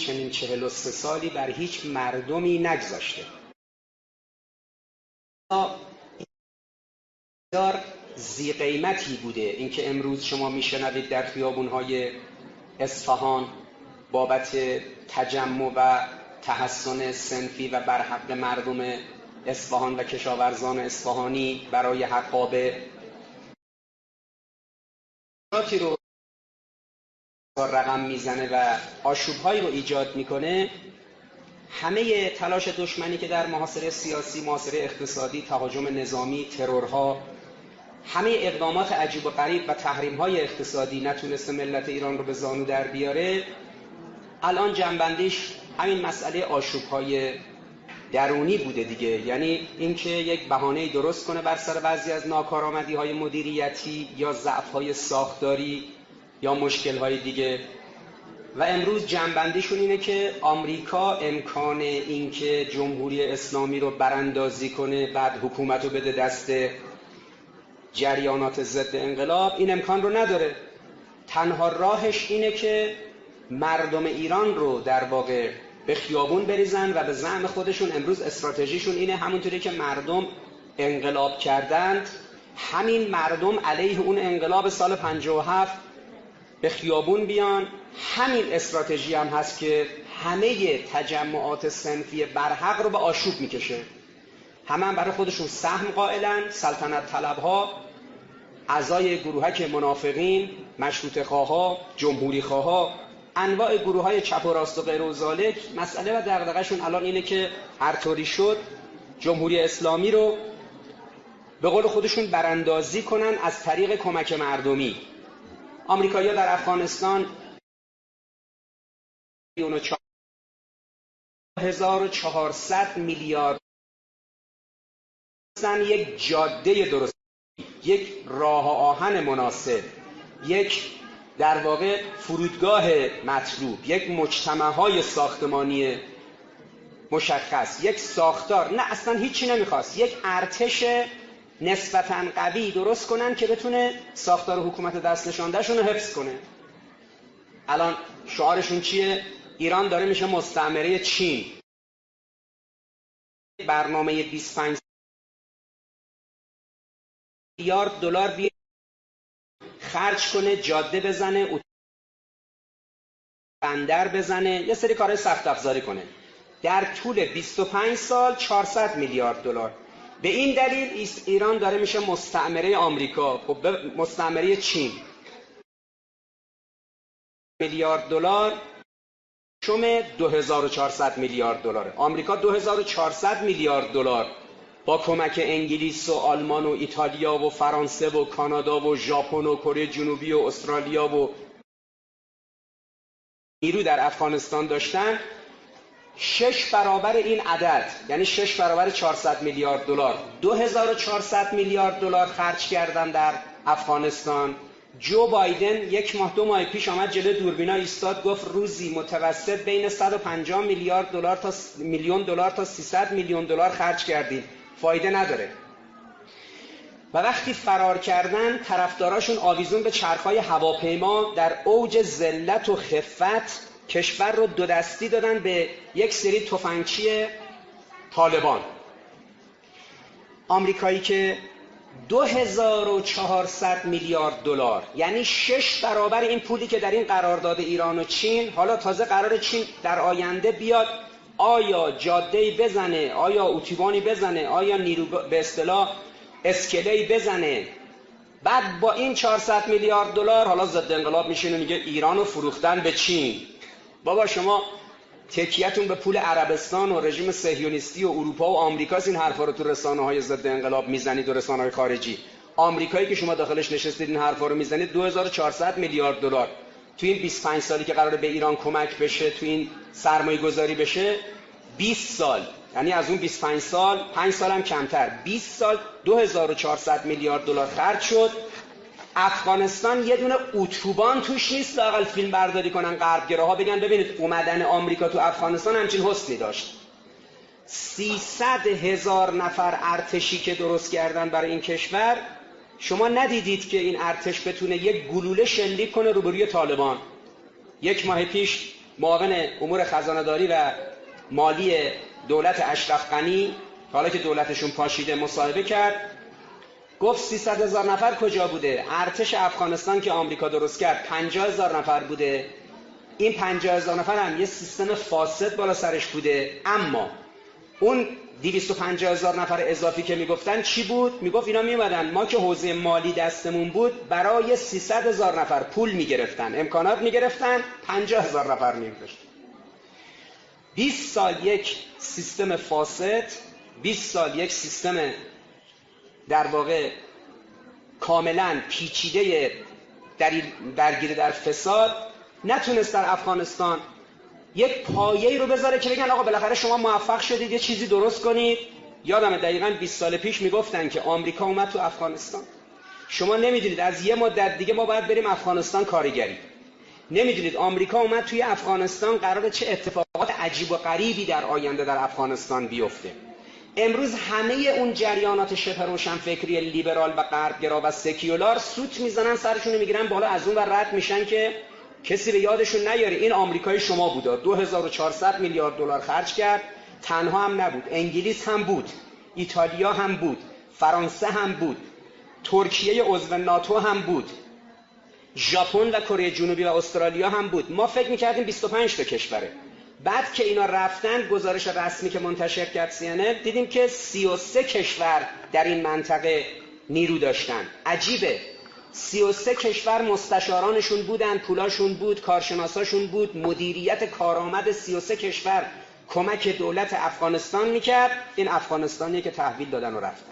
چنین 43 سالی بر هیچ مردمی نگذاشته. بسیار ذی قیمتی بوده اینکه امروز شما میشنوید در خیابون‌های اصفهان بابت تجمع و تحسن صنفی و برحق مردم اصفهان و کشاورزان اصفهانی برای حقابه رو رقم میزنه و آشوب‌هایی رو ایجاد میکنه. همه تلاش دشمنی که در محاصره سیاسی، محاصره اقتصادی، تهاجم نظامی، ترورها، همه اقدامات عجیب و غریب و تحریم‌های اقتصادی نتونسته ملت ایران رو به زانو در بیاره. الان جنبندیش همین مسئله آشوب‌های درونی بوده دیگه، یعنی اینکه یک بهانه‌ای درست کنه بر سر بعضی از ناکارآمدی‌های مدیریتی یا ضعف‌های ساختاری یا مشکل‌های دیگه. و امروز جنبندیشون اینه که آمریکا امکان اینکه جمهوری اسلامی رو براندازی کنه بعد حکومت رو بده دست جریانات ضد انقلاب، این امکان رو نداره. تنها راهش اینه که مردم ایران رو در واقع به خیابون بریزن و به زعم خودشون امروز استراتژیشون اینه همونطوری که مردم انقلاب کردند همین مردم علیه اون انقلاب سال 57 به خیابون بیان. همین استراتژی هم هست که همه تجمعات صنفی برحق رو به آشوب میکشه. همه برای خودشون سهم قائلن، سلطنت طلبها، اعضای گروهک منافقین، مشروطه خواها، جمهوری خواها، انواع گروه‌های چپ و راست و غیر و ذالک. مسئله و دغدغه‌شون الان اینه که هر طوری شد جمهوری اسلامی رو به قول خودشون براندازی کنن از طریق کمک مردمی. آمریکایی‌ها در افغانستان 1400 میلیارد یک جاده درست، یک راه آهن مناسب، یک در واقع فرودگاه مطلوب، یک مجتمع‌های ساختمانی مشخص، یک ساختار، نه اصلا هیچی نمیخواست، یک ارتش نسبتاً قوی درست کنن که بتونه ساختار حکومت دست نشانده‌شون رو حفظ کنه. الان شعارشون چیه؟ ایران داره میشه مستعمره چین. برنامه 25 میلیارد دلار خرج کنه، جاده بزنه، بندر بزنه، یه سری کارهای سخت افزاری کنه. در طول 25 سال 400 میلیارد دلار. به این دلیل ایران داره میشه مستعمره آمریکا، خب مستعمره چین. میلیارد دلار شم 2400 میلیارد دلاره. آمریکا 2400 میلیارد دلار با کمک انگلیس و آلمان و ایتالیا و فرانسه و کانادا و ژاپن و کره جنوبی و استرالیا و نیرو در افغانستان داشتن. 6 برابر این عدد، یعنی 6 برابر 400 میلیارد دلار، 2400 میلیارد دلار خرج کردن در افغانستان. جو بایدن یک ماه 2 ماه پیش آمد جلوی دوربینا ایستاد گفت روزی متوسط بین 150 میلیارد دلار تا میلیون دلار تا 300 میلیون دلار خرج کردیم، فایده نداره. و وقتی فرار کردن طرفداراشون آویزون به چرخهای هواپیما در اوج ذلت و خفت کشور رو دو دستی دادن به یک سری تفنگچی طالبان. آمریکایی که 2400 میلیارد دلار، یعنی 6 برابر این پولی که در این قرارداد ایران و چین، حالا تازه قرار چین در آینده بیاد آیا جاده‌ای بزنه، آیا اتوبانی بزنه، آیا نیرو به اصطلاح اسکله‌ای بزنه، بعد با این 400 میلیارد دلار حالا ضد انقلاب میشینه میگه ایرانو فروختن به چین. بابا شما تکیه‌تون به پول عربستان و رژیم صهیونیستی و اروپا و آمریکاست، این حرفا رو تو رسانه‌های ضد انقلاب میزنید و رسانه‌های خارجی. آمریکایی که شما داخلش نشستید این حرفا رو میزنید. 2400 میلیارد دلار تو این 25 سالی که قراره به ایران کمک بشه، تو این سرمایه گذاری بشه، 20 سال، یعنی از اون 25 سال 5 سال هم کمتر، 20 سال 2400 میلیارد دلار خرج شد. افغانستان یه دونه اتوبان توش نیست لااقل فیلم برداری کنن غربگراها بگن ببینید اومدن آمریکا تو افغانستان همچین حسنی داشت. 300,000 نفر ارتشی که درست کردن برای این کشور، شما ندیدید که این ارتش بتونه یک گلوله شلیک کنه روبروی طالبان. 1 ماه پیش معاون امور خزانه‌داری و مالی دولت اشرف غنی، حالا که دولتشون پاشیده، مصاحبه کرد. گفت 300,000 نفر کجا بوده؟ ارتش افغانستان که آمریکا درست کرد 50,000 نفر بوده. این 50,000 نفر هم یه سیستم فاسد بالا سرش بوده. اما اون 250,000 نفر اضافی که میگفتن چی بود؟ میگفت اینا میومدن، ما که حوزه مالی دستمون بود برای 300,000 نفر پول میگرفتن، امکانات میگرفتن، 50,000 نفر میگذاشتن. 20 سال یک سیستم فاسد، 20 سال یک سیستم در واقع کاملا پیچیده درگیر در فساد نتونست در افغانستان یک پایه‌ای رو بذاره که بگن آقا بالاخره شما موفق شدید یه چیزی درست کنید. یادمه دقیقاً 20 سال پیش میگفتن که آمریکا اومد تو افغانستان، شما نمیدونید از یه مدت دیگه ما باید بریم افغانستان کارگری. نمیدونید آمریکا اومد توی افغانستان قراره چه اتفاقات عجیب و غریبی در آینده در افغانستان بیفته. امروز همه اون جریانات شبه روشنفکری لیبرال و غربگرا و سکیولار سوت میزنن، سرشون میگیرن بالا، از اون ور رد میشن که کسی به یادشون نیاره این آمریکای شما بوده. 2400 میلیارد دلار خرج کرد. تنها هم نبود، انگلیس هم بود، ایتالیا هم بود، فرانسه هم بود، ترکیه عضو ناتو هم بود، ژاپن و کره جنوبی و استرالیا هم بود. ما فکر میکردیم 25 تا کشوره. بعد که اینا رفتن، گزارش رسمی که منتشر کرد CNN، دیدیم که 33 کشور در این منطقه نیرو داشتن. عجیبه، 33 کشور مستشارانشون بودن، پولاشون بود، کارشناساشون بود، مدیریت کارآمد 33 کشور کمک دولت افغانستان میکرد. این افغانستانیه که تحویل دادن و رفتن.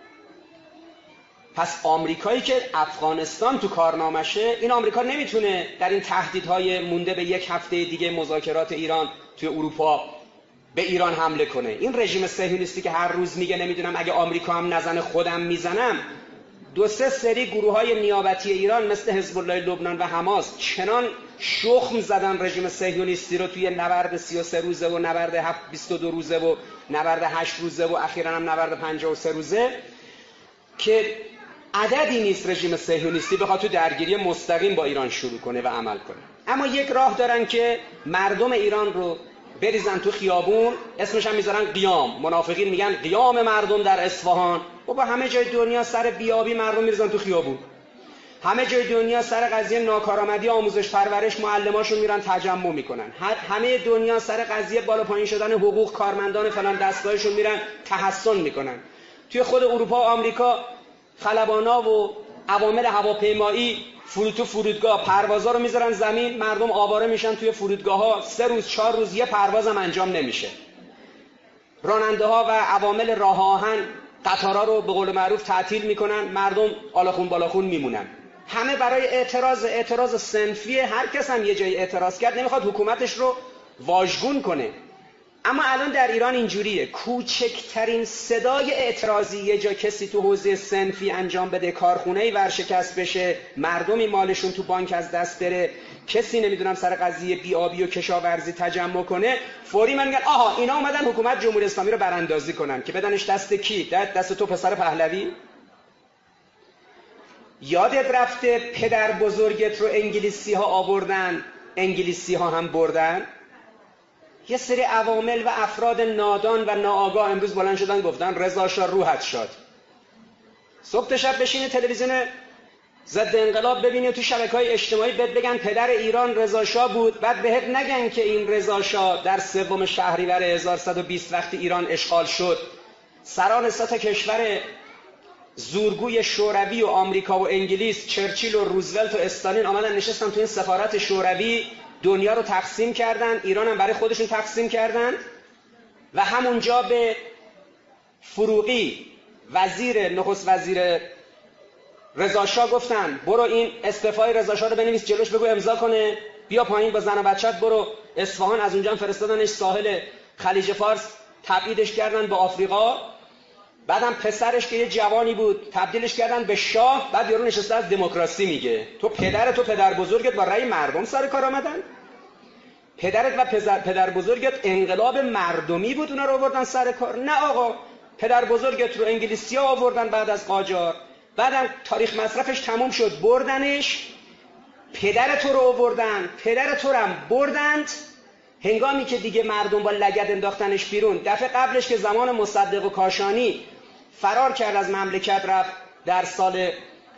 پس آمریکایی که افغانستان تو کارنامشه، این آمریکا نمیتونه در این تهدیدهای مونده به یک هفته دیگه مذاکرات ایران توی اروپا به ایران حمله کنه. این رژیم صهیونیستی که هر روز میگه نمیدونم اگه آمریکا هم نزنه خودم میزنم، 2-3 سری گروه‌های نیابتی ایران مثل حزب الله لبنان و حماس چنان شخم زدن رژیم صهیونیستی رو توی نبرد 33 روزه و نبرد 22 روزه و نبرد 8 روزه و اخیراً هم نبرد 53 روزه که عددی نیست رژیم صهیونیستی بخواد تو درگیری مستقیم با ایران شروع کنه و عمل کنه. اما یک راه دارن که مردم ایران رو بریزن تو خیابون، اسمش هم میذارن قیام. منافقین میگن قیام مردم در اصفهان. و با همه جای دنیا سر بیابی مردم میریزن تو خیابون. همه جای دنیا سر قضیه ناکارآمدی آموزش پرورش معلماشون میرن تجمع میکنن. همه دنیا سر قضیه بالا پایین شدن حقوق کارمندان فلان دستگاهشون میرن تحسن میکنن. توی خود اروپا و آمریکا خلبانا و عوامل هواپیمایی فرودگاه پروازا رو میذارن زمین، مردم آواره میشن توی فرودگاه‌ها. 3 روز 4 روز یه پروازم انجام نمیشه. راننده ها و عوامل راه آهن قطارا رو به قول معروف تعطیل میکنن، مردم آلاخون بالاخون میمونن. همه برای اعتراض صنفیه. هر کس هم یه جایی اعتراض کرد نمیخواد حکومتش رو واژگون کنه. اما الان در ایران اینجوریه، کوچکترین صدای اعتراضی یه جا کسی تو حوزه صنفی انجام بده، کارخونه‌ای ورشکست بشه، مردمی مالشون تو بانک از دست بره، کسی نمیدونم سر قضیه بیابی و کشاورزی تجمع کنه، فوری من میگن آها اینا اومدن حکومت جمهوری اسلامی رو براندازی کنن. که بدنش دست کی؟ دست تو پسر پهلوی؟ یادت رفته پدر بزرگت رو انگلیسی ها آوردن، انگلیسی ها هم بردن؟ یه سری عوامل و افراد نادان و ناآگاه امروز بلند شدن گفتن رضا شاه روحت شاد. صبح تا شب بشینی تلویزیون ضد انقلاب ببینی و تو شبکه‌های اجتماعی بهت بگن پدر ایران رضا شاه بود، بعد بهت نگن که این رضا شاه در 3 شهریور 1120 وقتی ایران اشغال شد، سران 3 تا کشور زورگوی شوروی و آمریکا و انگلیس، چرچیل و روزولت و استالین آمدن نشستن تو این سفارت شوروی، دنیا رو تقسیم کردن، ایران هم برای خودشون تقسیم کردن و همونجا به فروغی نخست وزیر رضا شاه گفتن برو این استعفای رضا شاه رو بنویس جلوش بگو امضا کنه، بیا پایین با زن و بچت برو اصفهان. از اونجا هم فرستادنش ساحل خلیج فارس، تبعیدش کردن به آفریقا. بعدم پسرش که یه جوانی بود تبدیلش کردن به شاه. بعد یارو نشسته از دموکراسی میگه. تو پدر بزرگت با رأی مردم سر کار آمدن؟ پدرت و پدر بزرگت انقلاب مردمی بود اونا رو آوردن سر کار؟ نه آقا، پدر بزرگت رو انگلیسی‌ها آوردن بعد از قاجار، بعدم تاریخ مصرفش تموم شد بردنش، پدر تو رو آوردن، پدر تو رو هم بردند، هنگامی که دیگه مردم با لگد انداختنش بیرون، دفعه قبلش که زمان مصدق و کاشانی فرار کرد از مملکت رفت در سال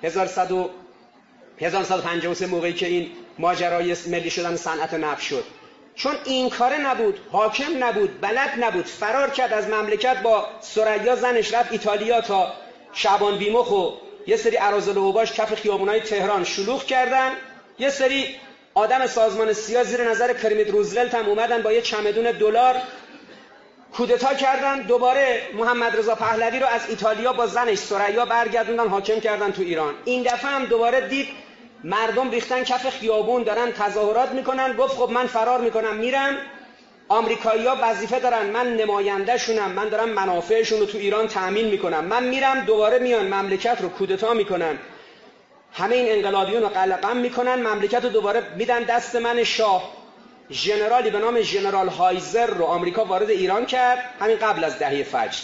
1153 موقعی که این ماجرای ملی شدن صنعت نفت شد، چون این کاره نبود، حاکم نبود، بلد نبود، فرار کرد از مملکت با ثریا زنش، رفت ایتالیا تا شعبان بیمخ و یه سری اراذل و اوباش کف خیابونای تهران شلوغ کردن. یه سری آدم سازمان سیا زیر نظر کرمیت روزولت هم اومدن با یه چمدون دلار کودتا کردن، دوباره محمد رضا پهلوی رو از ایتالیا با زنش ثریا برگردوندن حاکم کردن تو ایران. این دفعه هم دوباره دید مردم ریختن کف خیابون دارن تظاهرات میکنن، گفت خب من فرار میکنم میرم، آمریکایی‌ها وظیفه دارن، من نماینده شونم، من دارم منافعشون رو تو ایران تأمین میکنم، من میرم. دوباره میان مملکت رو کودتا میکنن، همه این انقلابیون رو قلقم میکنن، مملکت رو دوباره میدن دست من شاه. ژنرالی به نام ژنرال هایزر رو آمریکا وارد ایران کرد، همین قبل از دهه فجر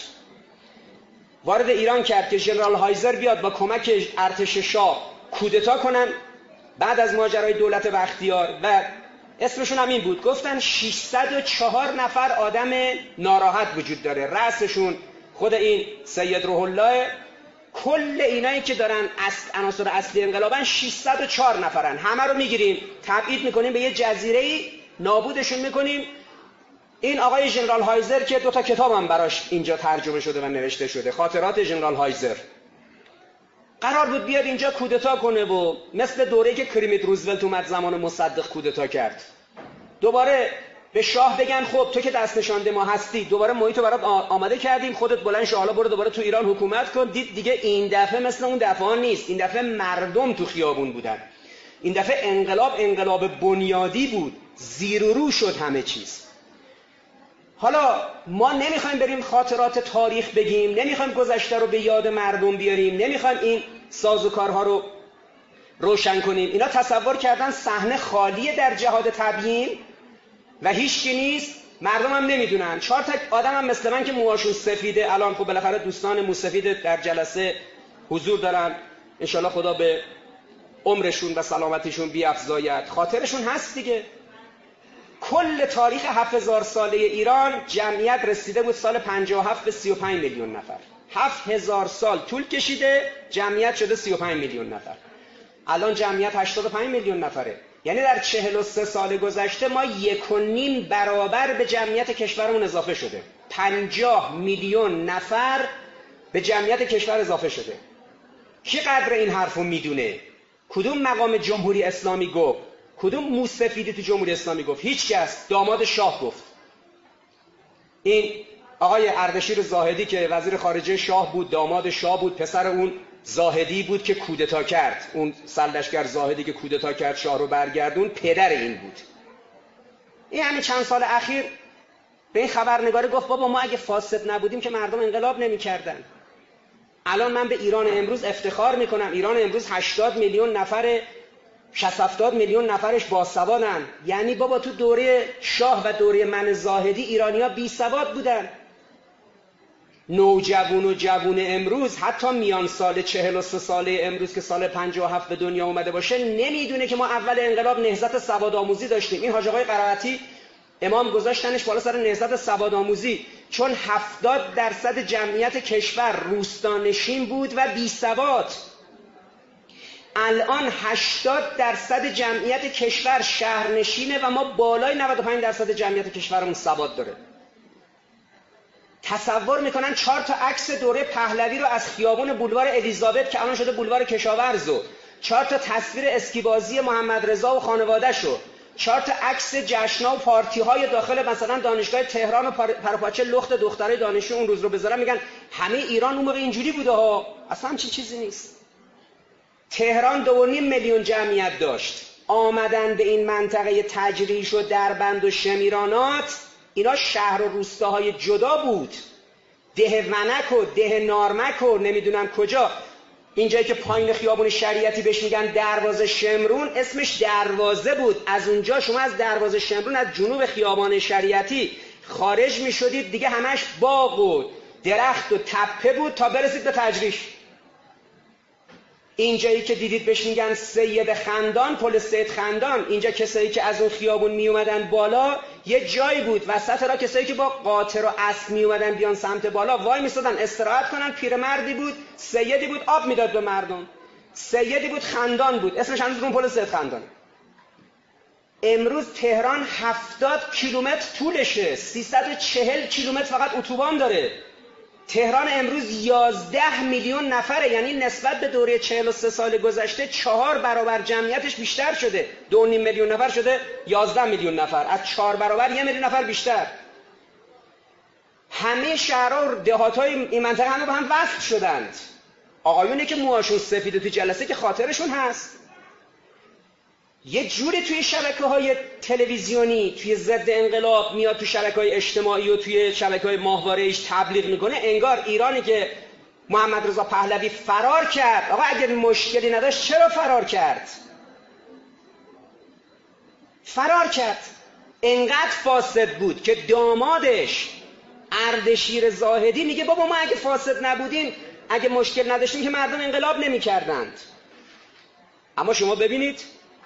وارد ایران کرد که ژنرال هایزر بیاد با کمک ارتش شاه کودتا کنن بعد از ماجرای دولت بختیار. و اسمشون هم این بود، گفتن 604 نفر آدم ناراحت وجود داره، رأسشون خود این سید روح الله. کل اینایی که دارن عناصر اصلی انقلابن 604 نفرن، همه رو میگیریم تبعید میکنیم به یه جزیره‌ای، نابودشون میکنیم. این آقای ژنرال هایزر که 2 تا کتاب هم براش اینجا ترجمه شده و نوشته شده، خاطرات ژنرال هایزر، قرار بود بیاد اینجا کودتا کنه و مثل دوره‌ای که کرمیت روزولت اومد زمان مصدق کودتا کرد، دوباره به شاه بگن خب تو که دست نشانده ما هستی، دوباره محیط رو برات آماده کردیم، خودت بلند شو حالا برو دوباره تو ایران حکومت کن. دید دیگه این دفعه مثل اون دفعه نیست، این دفعه مردم تو خیابون بودن، این دفعه انقلاب بنیادی بود، زیر و رو شد همه چیز. حالا ما نمیخوایم بریم خاطرات تاریخ بگیم، نمیخوایم گذشته رو به یاد مردم بیاریم، نمیخوایم این سازوکارها رو روشن کنیم. اینا تصور کردن صحنه خالیه در جهاد تبیین و هیچکی نیست، مردم هم نمیدونن. 4 تا آدم هم مثل من که موهاشون سفیده، الان خب بالاخره دوستان موسفید در جلسه حضور دارن، انشالله خدا به عمرشون و سلامتیشون بیفزاید، خاطرشون هست دیگه. کل تاریخ 7000 ساله ایران جمعیت رسیده بود سال 57 به 35 میلیون نفر. 7000 سال طول کشیده، جمعیت شده 35 میلیون نفر. الان جمعیت 85 میلیون نفره. یعنی در 43 سال گذشته ما 1.5 برابر به جمعیت کشورمون اضافه شده. 50 میلیون نفر به جمعیت کشور اضافه شده. کی قدر این حرفو میدونه؟ کدوم مقام جمهوری اسلامی گفت؟ کدوم موسفیدی تو جمهوری اسلامی گفت؟ هیچ کس. داماد شاه گفت. این آقای اردشیر زاهدی که وزیر خارجه شاه بود، داماد شاه بود، پسر اون زاهدی بود که کودتا کرد، اون سرلشکر زاهدی که کودتا کرد شاه رو برگردون، پدر این بود. این همین چند سال اخیر به این خبرنگار گفت بابا ما اگه فاسد نبودیم که مردم انقلاب نمی‌کردن. الان من به ایران امروز افتخار میکنم، ایران امروز 80 میلیون نفر، 60-70 میلیون نفرش باسوادن. یعنی بابا تو دوره شاه و دوره من زاهدی ایرانی‌ها بی سواد بودن. نوجوان و جوون امروز، حتی میان سال 43 ساله امروز که سال 57 به دنیا اومده باشه، نمیدونه که ما اول انقلاب نهضت سواد آموزی داشتیم. این حاج آقای قرائتی امام گذاشتنش بالا سر نهضت سواد آموزی، چون 70% جمعیت کشور روستانشین بود و بی سواد. الان 80% جمعیت کشور شهرنشینه و ما بالای 95% جمعیت کشورمون سواد داره. تصور میکنن 4 تا عکس دوره پهلوی رو از خیابون بولوار الیزابت که الان شده بولوار کشاورز و 4 تا تصویر اسکیبازی محمد رضا و خانواده‌شو، 4 تا عکس جشن‌ها و پارتی‌های داخل مثلا دانشگاه تهران و پروپاچه لخت دخترای دانشجو اون روز رو بذارن، میگن همه ایران اون موقع اینجوری بوده ها. اصلا چیزی نیست. تهران 2.5 میلیون جمعیت داشت. آمدن به این منطقه تجریش و دربند و شمیرانات، اینا شهر و روستاهای جدا بود. ده ونک و ده نارمک و نمیدونم کجا، اینجایی که پایین خیابون شریعتی بهش میگن دروازه شمرون، اسمش دروازه بود. از اونجا شما از دروازه شمرون از جنوب خیابان شریعتی خارج میشدید دیگه همش باغ و درخت و تپه بود تا برسید به تجریش. اینجایی که دیدید بهش میگن سید خندان، پل سید خندان، اینجا کسایی که از اون خیابون می اومدن بالا یه جایی بود وسط راه کسایی که با قاطر و اسب می اومدن بیان سمت بالا وای میستادن استراحت کنن. پیرمردی بود، سیدی بود، آب میداد به مردم. سیدی بود خندان بود، اسمش هنوز رو پل سید خندانه. امروز تهران 70 کیلومتر طولشه، 340 کیلومتر فقط اتوبان داره. تهران امروز 11 میلیون نفره، یعنی نسبت به دوره 43 سال گذشته 4 برابر جمعیتش بیشتر شده. 2.5 میلیون نفر شده 11 میلیون نفر، از 4 برابر 1 میلیون نفر بیشتر. همه شهرها و دهات‌های این منطقه همه با هم وصل شدند. آقایونی که موهاشون سفیده تو جلسه که خاطرشون هست، یه جوری توی شبکه‌های تلویزیونی توی ضد انقلاب میاد، تو شبکه‌های اجتماعی و توی شبکه‌های ماهواره‌ایش تبلیغ میکنه انگار ایرانی که محمد رضا پهلوی فرار کرد. آقا اگر مشکلی نداشت چرا فرار کرد؟ فرار کرد. انقدر فاسد بود که دامادش اردشیر زاهدی میگه بابا ما اگه فاسد نبودیم، اگه مشکل نداشتیم که مردم انقلاب نمی‌کردند. اما شما ببینید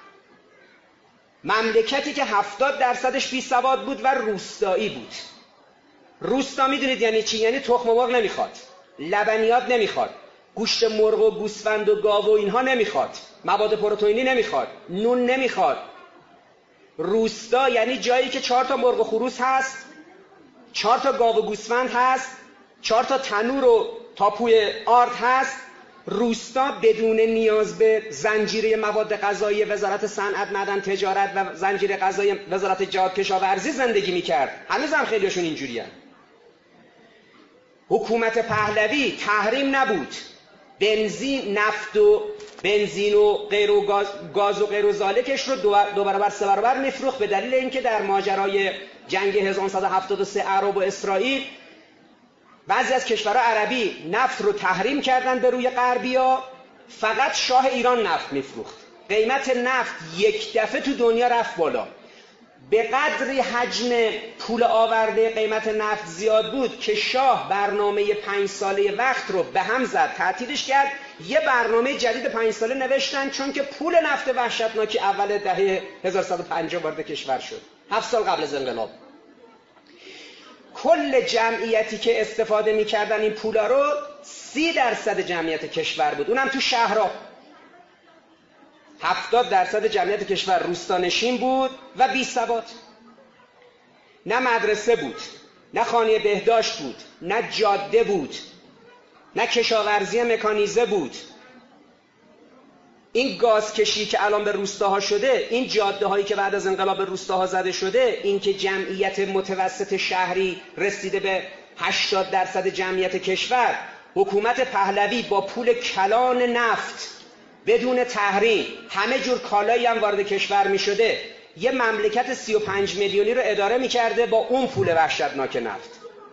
مملکتی که 70% بی سواد بود و روستایی بود. روستا میدونید یعنی چی؟ یعنی تخم مرغ نمیخواد، لبنیات نمیخواد، گوشت مرغ و گوسفند و گاو و اینها نمیخواد، مواد پروتئینی نمیخواد، نون نمیخواد. روستا یعنی جایی که 4 تا مرغ و خروس هست، 4 تا گاو و گوسفند هست، 4 تا تنور و تاپوی آرد هست. روستا بدون نیاز به زنجیره مواد غذایی وزارت صنعت، معدن، تجارت و زنجیره غذایی وزارت جهاد کشاورزی زندگی میکرد. هنوز هم خیلیشون اینجوری هست. حکومت پهلوی تحریم نبود، بنزین، نفت و بنزین و غیر و گاز و غیر و ذالکش رو 2 برابر 3 برابر میفروخت، به دلیل اینکه در ماجرای جنگ 1973 عرب و اسرائیل بعضی از کشورها عربی نفت رو تحریم کردن به روی غربیا، فقط شاه ایران نفت میفروخت. قیمت نفت یک دفعه تو دنیا رفت بالا. به قدری حجم پول آورده قیمت نفت زیاد بود که شاه برنامه 5 ساله وقت رو به هم زد، تعطیلش کرد. یه برنامه جدید 5 ساله نوشتن، چون که پول نفت وحشتناکی اول دهه 1150 وارد کشور شد، 7 سال قبل از انقلاب. کل جمعیتی که استفاده می‌کردن این پولا رو 30% جمعیت کشور بود، اونم تو شهرها. 70% جمعیت کشور روستانشین بود و بی سواد. نه مدرسه بود، نه خانه بهداشت بود، نه جاده بود، نه کشاورزی مکانیزه بود. این گازکشی که الان به روستاها شده، این جاده هایی که بعد از انقلاب به روستاها زده شده، این که جمعیت متوسط شهری رسیده به 80% جمعیت کشور، حکومت پهلوی با پول کلان نفت بدون تحریم همه جور کالایی هم وارد کشور می شده، یه مملکت 35 میلیونی رو اداره می کرده با اون پول وحشتناک نفت.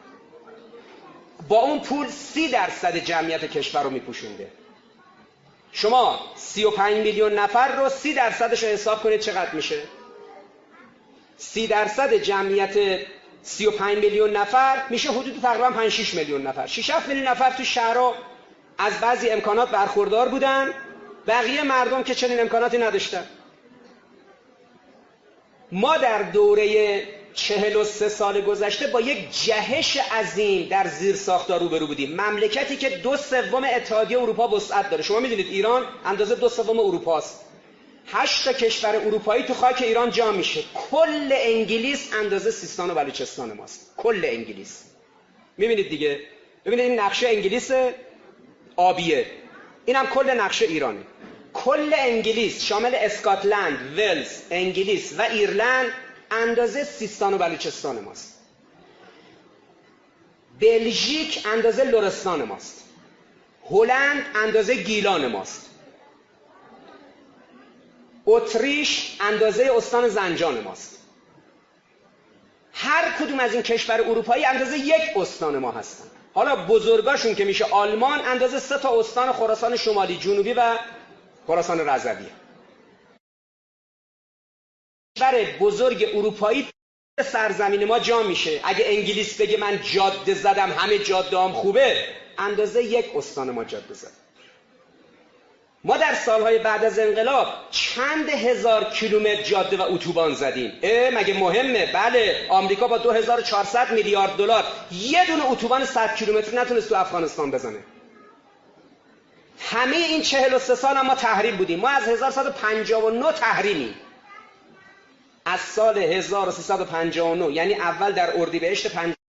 با اون پول 30% جمعیت کشور رو می پوشونده. شما 35 میلیون نفر رو 30% رو حساب کنید چقدر میشه؟ 30% جمعیت 35 میلیون نفر میشه حدود تقریبا 5-6 میلیون نفر. 6-7 میلیون نفر تو شهرها از بعضی امکانات برخوردار بودن، بقیه مردم که چنین امکاناتی نداشتن. ما در دوره 43 سال گذشته با یک جهش عظیم در زیر ساختار روبرو بودیم. مملکتی که 2/3 اتحادیه اروپا وسعت داره. شما میدونید ایران اندازه 2/3 اروپاست. 8 تا کشور اروپایی تو خاک ایران جا میشه. کل انگلیس اندازه سیستان و بلوچستان ماست. کل انگلیس. میبینید دیگه؟ ببینید این نقشه انگلیس آبیه. اینم کل نقشه ایرانه. کل انگلیس شامل اسکاتلند، ولز، انگلیس و ایرلند اندازه سیستان و بلوچستان ماست. بلژیک اندازه لرستان ماست. هلند اندازه گیلان ماست. اتریش اندازه استان زنجان ماست. هر کدوم از این کشور اروپایی اندازه یک استان ما هستن. حالا بزرگاشون که میشه آلمان اندازه 3 تا استان خراسان شمالی، جنوبی و خراسان رضوی. کشور بزرگ اروپایی سرزمین ما جا میشه. اگه انگلیس بگه من جاده زدم همه جاده هم خوبه، اندازه یک استان ما جاده زد. ما در سالهای بعد از انقلاب چند هزار کیلومتر جاده و اتوبان زدیم. مگه مهمه؟ بله. آمریکا با 2400 میلیارد دلار یه دونه اتوبان 100 کیلومتری نتونست تو افغانستان بزنه. همه این 43 سال هم ما تحریم بودیم. ما از 1159 تحریمیم. از سال 1359 یعنی اول در اردیبهشت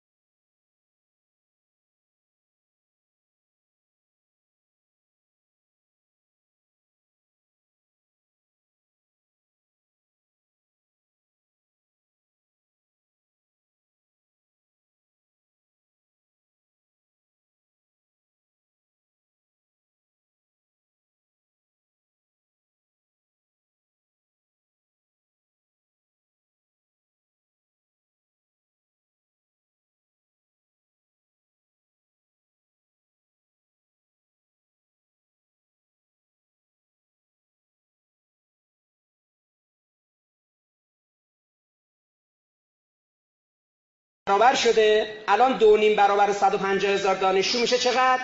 برابر شده. الان 2.5 برابر 150,000 دانشجو میشه چقدر؟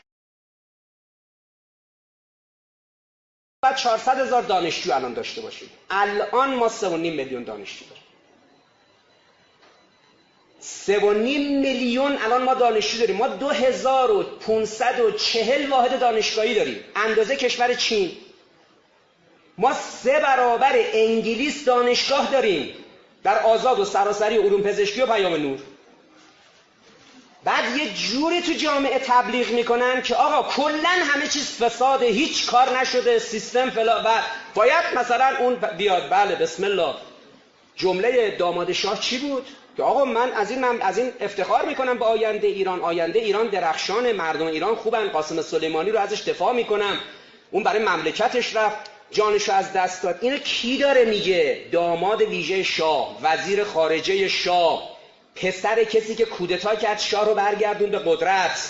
بعد 400,000 دانشجو الان داشته باشیم. الان ما 3.5 میلیون دانشجو داریم. 3.5 میلیون الان ما دانشجو داریم. ما 2540 واحد دانشگاهی داریم، اندازه کشور چین. ما 3 برابر انگلیس دانشگاه داریم در آزاد و سراسری علوم پزشکی و پیام نور. بعد یه جوری تو جامعه تبلیغ میکنن که آقا کلن همه چیز فساده، هیچ کار نشده، سیستم فلا و باید مثلا اون بیاد. بله بسم الله. جمله داماد شاه چی بود؟ که آقا من از این افتخار میکنم به آینده ایران. آینده ایران درخشان، مردم ایران خوبن، قاسم سلیمانی رو ازش دفاع میکنم، اون برای مملکتش رفت جانشو از دست داد. اینو کی داره میگه؟ داماد ویژه شاه، وزیر خارجه شاه، پسر کسی که کودتا کرد شاه رو برگردون به قدرت.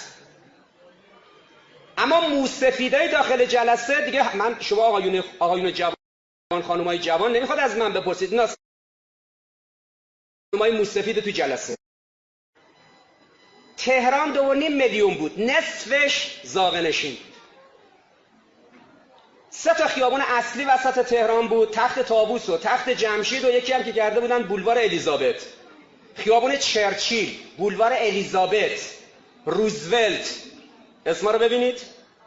اما موسفیدای داخل جلسه دیگه شما آقایون جوان، خانمای جوان نمیخواد از من بپرسید. اینا خانمای موسفید تو جلسه. تهران 2.5 میلیون بود، نصفش زاغه‌نشین. 3 تا خیابون اصلی وسط تهران بود، تخت طاووس و تخت جمشید و یکی هم که کرده بودن بولوار الیزابت. خیابون چرچیل، بولوار الیزابت، روزولت، اسما رو ببینید.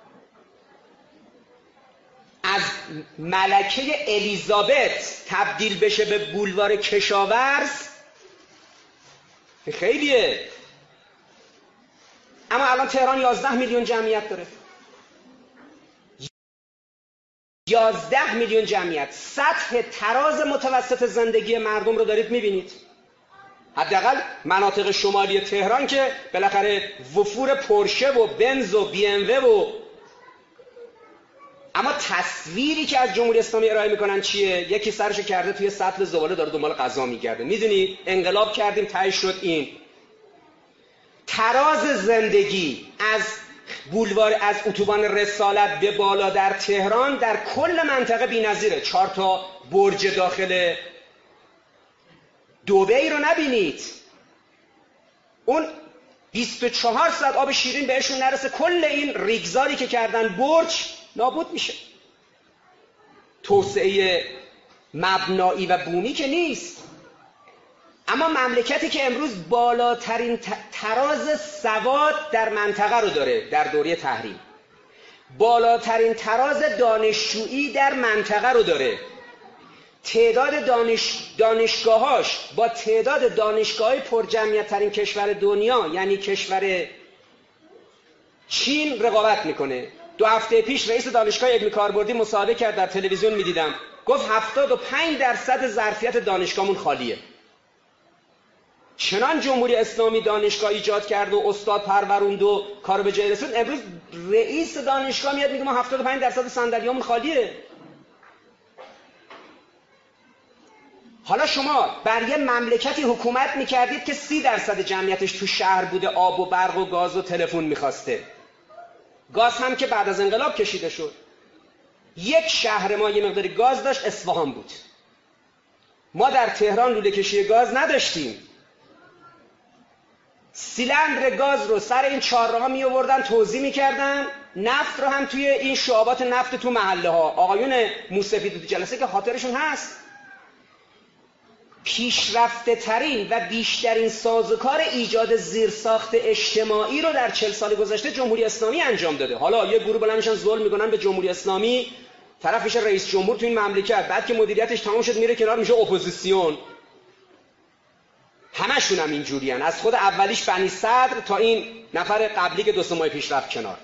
از ملکه الیزابت تبدیل بشه به بولوار کشاورز خیلیه. اما الان تهران 11 میلیون جمعیت داره. 11 میلیون جمعیت. سطح تراز متوسط زندگی مردم رو دارید میبینید. حداقل مناطق شمالی تهران که بالاخره وفور پورشه و بنز و بی ام و اما تصویری که از جمهوری اسلامی ارائه میکنن چیه؟ یکی سرشو کرده توی سطل زباله داره دنبال غذا میگرده. میدونید انقلاب کردیم تهش شد این. تراز زندگی از بولوار، از اتوبان رسالت به بالا در تهران در کل منطقه بی‌نظیره. 4 تا برج داخل دبی رو نبینید. اون 24 ساعت آب شیرین بهشون نرسه، کل این ریگزاری که کردن برج نابود میشه. توسعه مبنایی و بومی که نیست. اما مملکتی که امروز بالاترین تراز سواد در منطقه رو داره در دوره تحریم، بالاترین تراز دانشجویی در منطقه رو داره، تعداد دانشگاهاش با تعداد دانشگاه‌های پرجمعیت ترین کشور دنیا یعنی کشور چین رقابت میکنه. 2 هفته پیش رئیس دانشگاه علمی کاربردی مصاحبه کرد، در تلویزیون میدیدم، گفت 75% ظرفیت دانشگاهمون خالیه. چنان جمهوری اسلامی دانشگاه ایجاد کرد و استاد پروروند و کارو به جای رسوند، امروز رئیس دانشگاه میاد میگه ما 75% صندلیامون خالیه. حالا شما بر یه مملکتی حکومت میکردید که 30% جمعیتش تو شهر بوده، آب و برق و گاز و تلفن میخواسته. گاز هم که بعد از انقلاب کشیده شد. یک شهر ما یه مقداری گاز داشت، اصفهان بود. ما در تهران لوله کشی گاز نداشتیم. سیلندر گاز رو سر این چهارراه می آوردن توزیع میکردن، نفت رو هم توی این شعبات نفت تو محله ها. آقایون موسفید تو جلسه که خاطرشون هست، پیشرفته ترین و بیشترین سازوکار ایجاد زیرساخت اجتماعی رو در 40 سال گذشته جمهوری اسلامی انجام داده. حالا یه گروه بلند میشن ظلم میکنن به جمهوری اسلامی، طرف میشه رئیس جمهور تو این مملکت، بعد که مدیریتش تمام شد میره کنار میشه اپوزیسیون. همشون هم اینجوریان، از خود اولیش بنی صدر تا این نفر قبلی که 2 ماه پیش رفت کنار.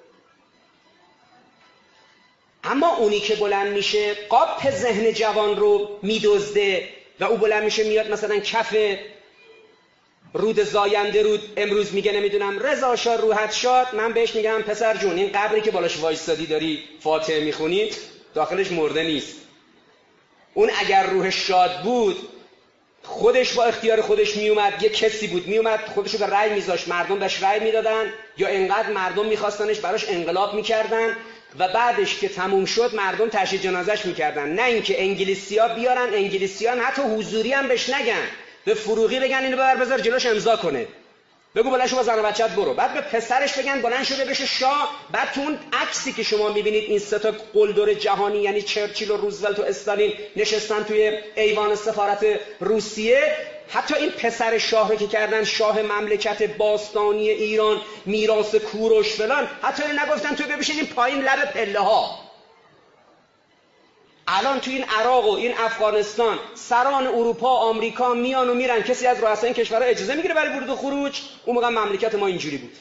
اما اونی که بلند میشه قاپ ذهن جوان رو میدزده و او بلند میشه میاد مثلا کف رود زاینده رود، امروز میگه نمیدونم رضا شاه روحت شاد، من بهش میگم پسر جون این قبری که بالاش وایستادی داری فاتحه میخونی داخلش مرده نیست. اون اگر روحش شاد بود خودش با اختیار خودش میومد، یه کسی بود میومد خودشو به رأی میذاشت، مردم بهش رأی میدادن، یا انقدر مردم میخواستنش براش انقلاب میکردن و بعدش که تموم شد مردم تشییع جنازش میکردن. نه اینکه انگلیسی‌ها بیارن، انگلیسی‌ها حتی حضوری هم بهش نگن، به فروغی بگن اینو ببر بذار جلوش امضا کنه، بگو بلند شو با زن و بچت برو، بعد به پسرش بگن بلند شو بشه شاه. بعد تو اون عکسی که شما میبینید این سه تا قلدر جهانی یعنی چرچیل و روزولت و استالین نشستن توی ایوان سفارت روسیه، حتی این پسر شاه رو که کردن شاه مملکت باستانی ایران، میراث کوروش فلان، حتی اینو نگفتن تو بشینین پایین لب پله ها. الان تو این عراق و این افغانستان سران اروپا آمریکا میان و میرن، کسی از رؤسای این کشورها اجازه میگیره برای ورود و خروج؟ اون موقع مملکت ما اینجوری بود.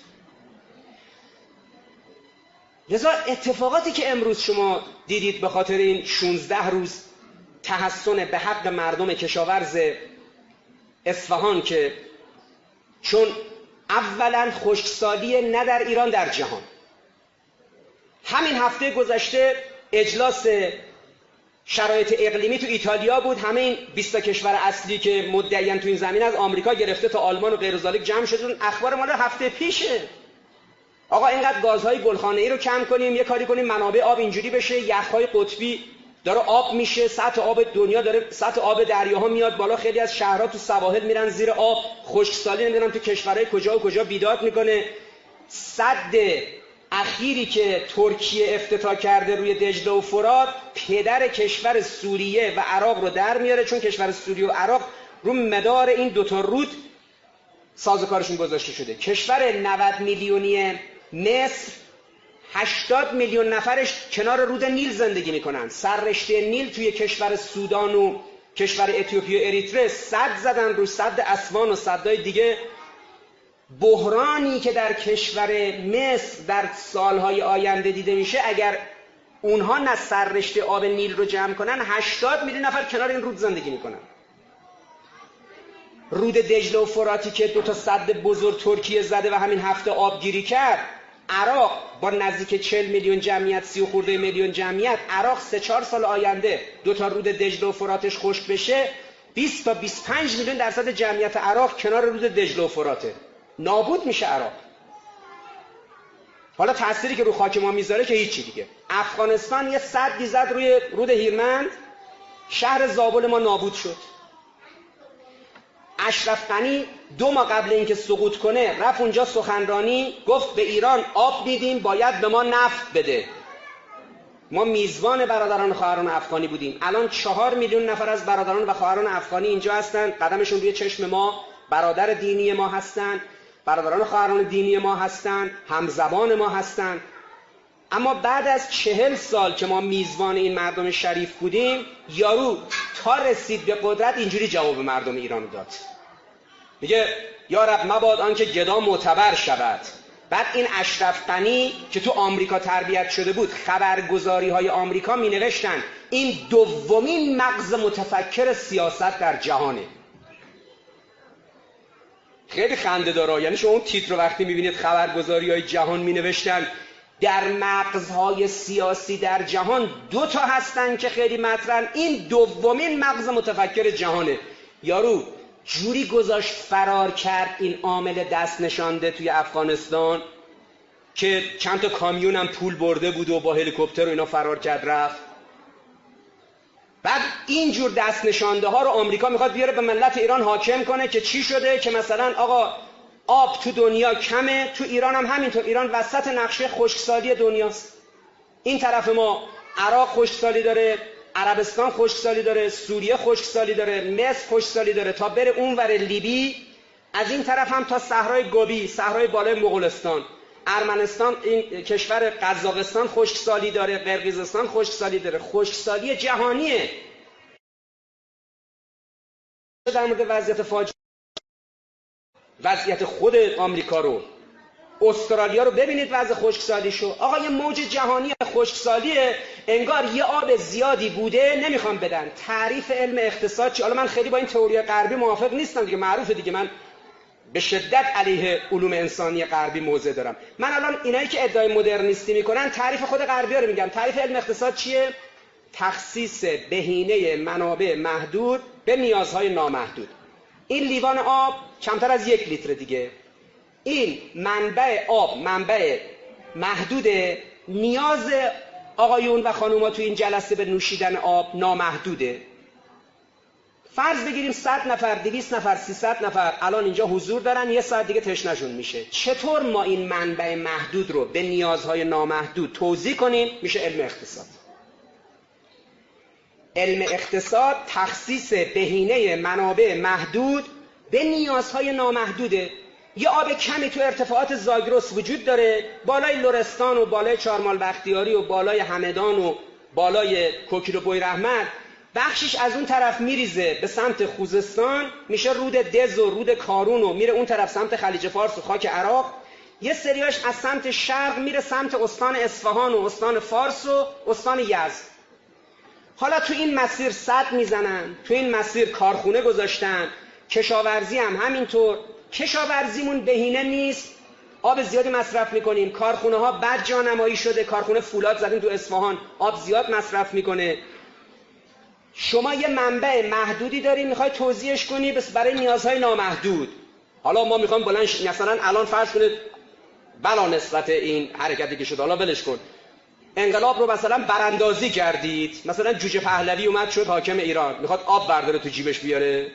لذا اتفاقاتی که امروز شما دیدید به خاطر این 16 روز تحسن به حق مردم کشاورز اصفهان، که چون اولا خشکسالی نه در ایران در جهان، همین هفته گذشته اجلاس شرایط اقلیمی تو ایتالیا بود، همه این 20 کشور اصلی که مدعیان تو این زمین از آمریکا گرفته تا آلمان و غیر ذالک جمع شدن. اخبار مال هفته پیشه. آقا اینقدر گازهای گلخانه‌ای رو کم کنیم، یه کاری کنیم منابع آب اینجوری بشه، یخ‌های قطبی داره آب میشه، سطح آب دنیا داره، سطح آب دریاها میاد بالا، خیلی از شهرها تو سواحل میرن زیر آب، خشکسالی نمیدونم تو کشورهای کجا و کجا بیداد میکنه. سد اخیری که ترکیه افتتاح کرده روی دجله و فرات پدر کشور سوریه و عراق رو در میاره، چون کشور سوریه و عراق رو مدار این دوتا رود سازوکارشون گذاشته شده. کشور 90 میلیونی مصر 80 میلیون نفرش کنار رود نیل زندگی میکنن. سررشته نیل توی کشور سودان و کشور اتیوپی و اریتره سد زدن رو سد اسوان و سدهای دیگه. بحرانی که در کشور مصر در سالهای آینده دیده میشه، اگر اونها نه سررشته آب نیل رو جمع کنن 80 میلیون نفر کنار این رود زندگی میکنن. رود دجله و فراتی که 2 سد بزرگ ترکیه زده و همین هفته آبگیری کرد، عراق با نزدیک 40 میلیون جمعیت، 30 خورده میلیون جمعیت، عراق 3-4 سال آینده 2 رود دجله و فراتش خشک بشه، 20 تا 25 میلیون درصد جمعیت عراق کنار رود دجله و فراته، نابود میشه عراق. حالا تأثیری که رو خاک ما میذاره که هیچی دیگه. افغانستان یه سدی زد روی رود هیرمند، شهر زابل ما نابود شد. اشرف غنی 2 ماه قبل اینکه سقوط کنه رفت اونجا سخنرانی، گفت به ایران آب میدیم باید به ما نفت بده. ما میزبان برادران و خواهران افغانی بودیم. الان 4 میلیون نفر از برادران و خواهران افغانی اینجا هستن، قدمشون روی چشم ما، برادر دینی ما هستن، برادران و خواهران دینی ما هستن، همزبان ما هستن. اما بعد از 40 سال که ما میزبان این مردم شریف بودیم، یارو تا رسید به قدرت اینجوری جواب مردم ایران داد، میگه یا رب مباد آنکه گدا معتبر شود. بعد این اشرف غنی که تو آمریکا تربیت شده بود، خبرگزاری های آمریکا می نوشتن این دومین مغز متفکر سیاست در جهانه. خیلی خنده داره، یعنی شما اون تیتر رو وقتی میبینید خبرگزاری های جهان می نوشتن در مغزهای سیاسی در جهان 2 هستن که خیلی مطرحن، این دومین مغز متفکر جهانه. یارو جوری گذاشت فرار کرد این عامل دست نشانده توی افغانستان که چند تا کامیون هم پول برده بود و با هلیکوپتر و اینا فرار کرد رفت. بعد اینجور دست نشانده ها رو آمریکا میخواد بیاره به ملت ایران حاکم کنه که چی شده، که مثلا آقا آب تو دنیا کمه، تو ایران هم همینطور. ایران وسط نقشه خشکسالی دنیاست. این طرف ما عراق خشکسالی داره، عربستان خشکسالی داره، سوریه خشکسالی داره، مصر خشکسالی داره، تا بره اونور لیبی. از این طرف هم تا صحرای گوبی، صحرای بالای مغولستان، ارمنستان، این کشور قزاقستان خشکسالی داره، قرقیزستان خشکسالی داره. خشکسالی جهانیه. در مورد وضعیت فاجعه، وضعیت خود آمریکا رو، استرالیا رو ببینید وضع خشکسالیشو. آقا یه موج جهانی خشکسالیه، انگار یه آب زیادی بوده نمیخوام بدن. تعریف علم اقتصاد چی؟ حالا من خیلی با این تئوری غربی موافق نیستم دیگه، معروفه دیگه، من به شدت علیه علوم انسانی غربی موضع دارم. من الان اینایی که ادعای مدرنیستی میکنن تعریف خود غربی‌ها رو میگم. تعریف علم اقتصاد چیه؟ تخصیص بهینه منابع محدود به نیازهای نامحدود. این لیوان آب کمتر از 1 لیتر دیگه. این منبع آب منبع محدود، نیاز آقایون و خانوما تو این جلسه به نوشیدن آب نامحدوده. فرض بگیریم 100 نفر، 200 نفر، 300 نفر الان اینجا حضور دارن، 1 ساعت دیگه تشنه‌شون میشه. چطور ما این منبع محدود رو به نیازهای نامحدود توزیع کنیم؟ میشه علم اقتصاد. علم اقتصاد تخصیص بهینه منابع محدود به نیازهای نامحدوده. یه آب کمی تو ارتفاعات زاگرس وجود داره، بالای لرستان و بالای چهارمال بختیاری و بالای همدان و بالای کوکیل و بویرحمت. بخشش از اون طرف میریزه به سمت خوزستان، میشه رود دز و رود کارون و میره اون طرف سمت خلیج فارس و خاک عراق. یه سریاش از سمت شرق میره سمت استان اصفهان و استان فارس و استان یزد. حالا تو این مسیر سد میزنن، تو این مسیر کارخونه گذاشتن، کشاورزی هم همینطور. کشاورزیمون بهینه نیست، آب زیادی مصرف میکنیم. کارخونه ها بد جانمایی شده، کارخونه فولاد زدیم تو اصفهان، آب زیاد مصرف میکنه. شما یه منبع محدودی داری، میخوای توزیعش کنی برای نیازهای نامحدود. حالا ما میخوایم بلند مثلا الان فرض کنید بلا نسبت این حرکتی که شد، حالا ولش کن، انقلاب رو مثلا براندازی کردید، مثلا جوجه پهلوی اومد شد حاکم ایران، میخواد آب برداره تو جیبش بیاره.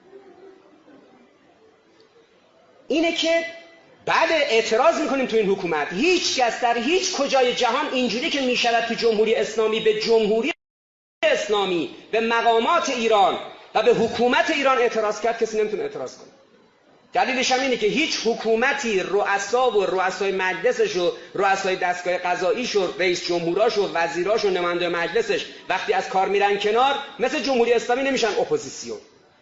اینه که بعد اعتراض میکنیم تو این حکومت. هیچ کس در هیچ کجای جهان اینجوری که میشود تو جمهوری اسلامی به جمهوری اسلامی، به مقامات ایران و به حکومت ایران اعتراض کرد، کسی نمیتونه اعتراض کنه. دلیلش هم اینه که هیچ حکومتی رؤسا و رؤسای مجلسش و رؤسای دستگاه قضاییش و رئیس جمهوراش و وزیراش و نماینده مجلسش وقتی از کار میرن کنار، مثل جمهوری اسلامی نمیشن اپوزیسیون.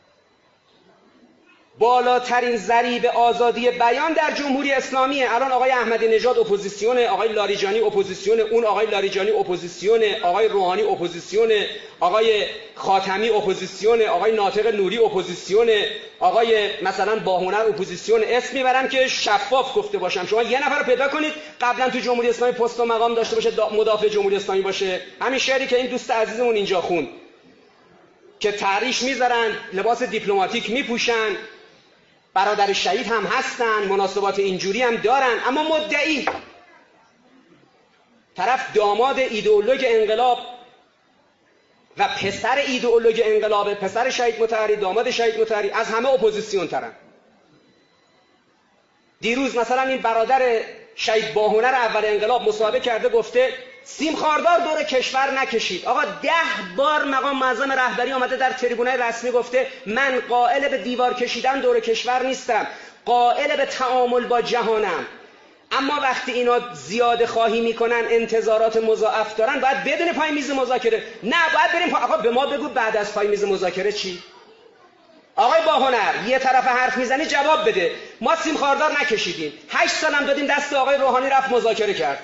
بالاترین ضریب آزادی بیان در جمهوری اسلامیه. الان آقای احمدی نژاد اپوزیسیونه، آقای لاریجانی اپوزیسیونه، اون آقای لاریجانی اپوزیسیونه، آقای روحانی اپوزیسیونه، آقای خاتمی اپوزیسیونه، آقای ناطق نوری اپوزیسیونه، آقای مثلا باهنر اپوزیسیون. اسم میبرم که شفاف گفته باشم. شما یه نفر رو پیدا کنید قبلا تو جمهوری اسلامی پست و مقام داشته باشه، مدافع جمهوری اسلامی باشه. همین شعری که این دوست عزیزمون اینجا خوند که تعریش میذارن، لباس دیپلماتیک میپوشن، برادر شهید هم هستن، مناسبات اینجوری هم دارن، اما مدعی طرف داماد ایدئولوژ انقلاب و پسر ایدئولوژ انقلاب، پسر شهید مطهری، داماد شهید مطهری، از همه اپوزیسیون ترن. دیروز مثلا این برادر شهید باهنر اول انقلاب مصاحبه کرده، گفته سیم خاردار دور کشور نکشید. آقا 10 بار مقام معظم رهبری آمده در تریبونای رسمی گفته من قائل به دیوار کشیدن دور کشور نیستم، قائل به تعامل با جهانم. اما وقتی اینا زیاده خواهی میکنن، انتظارات مضاعف دارن، باید بدون پای میز مذاکره. نه، باید بریم آقا به ما بگو بعد از پای میز مذاکره چی؟ آقای باهنر یه طرف حرف میزنی جواب بده. ما سیم خاردار نکشیدیم، 8 سالم دادیم دست آقای روحانی رفت مذاکره کرد.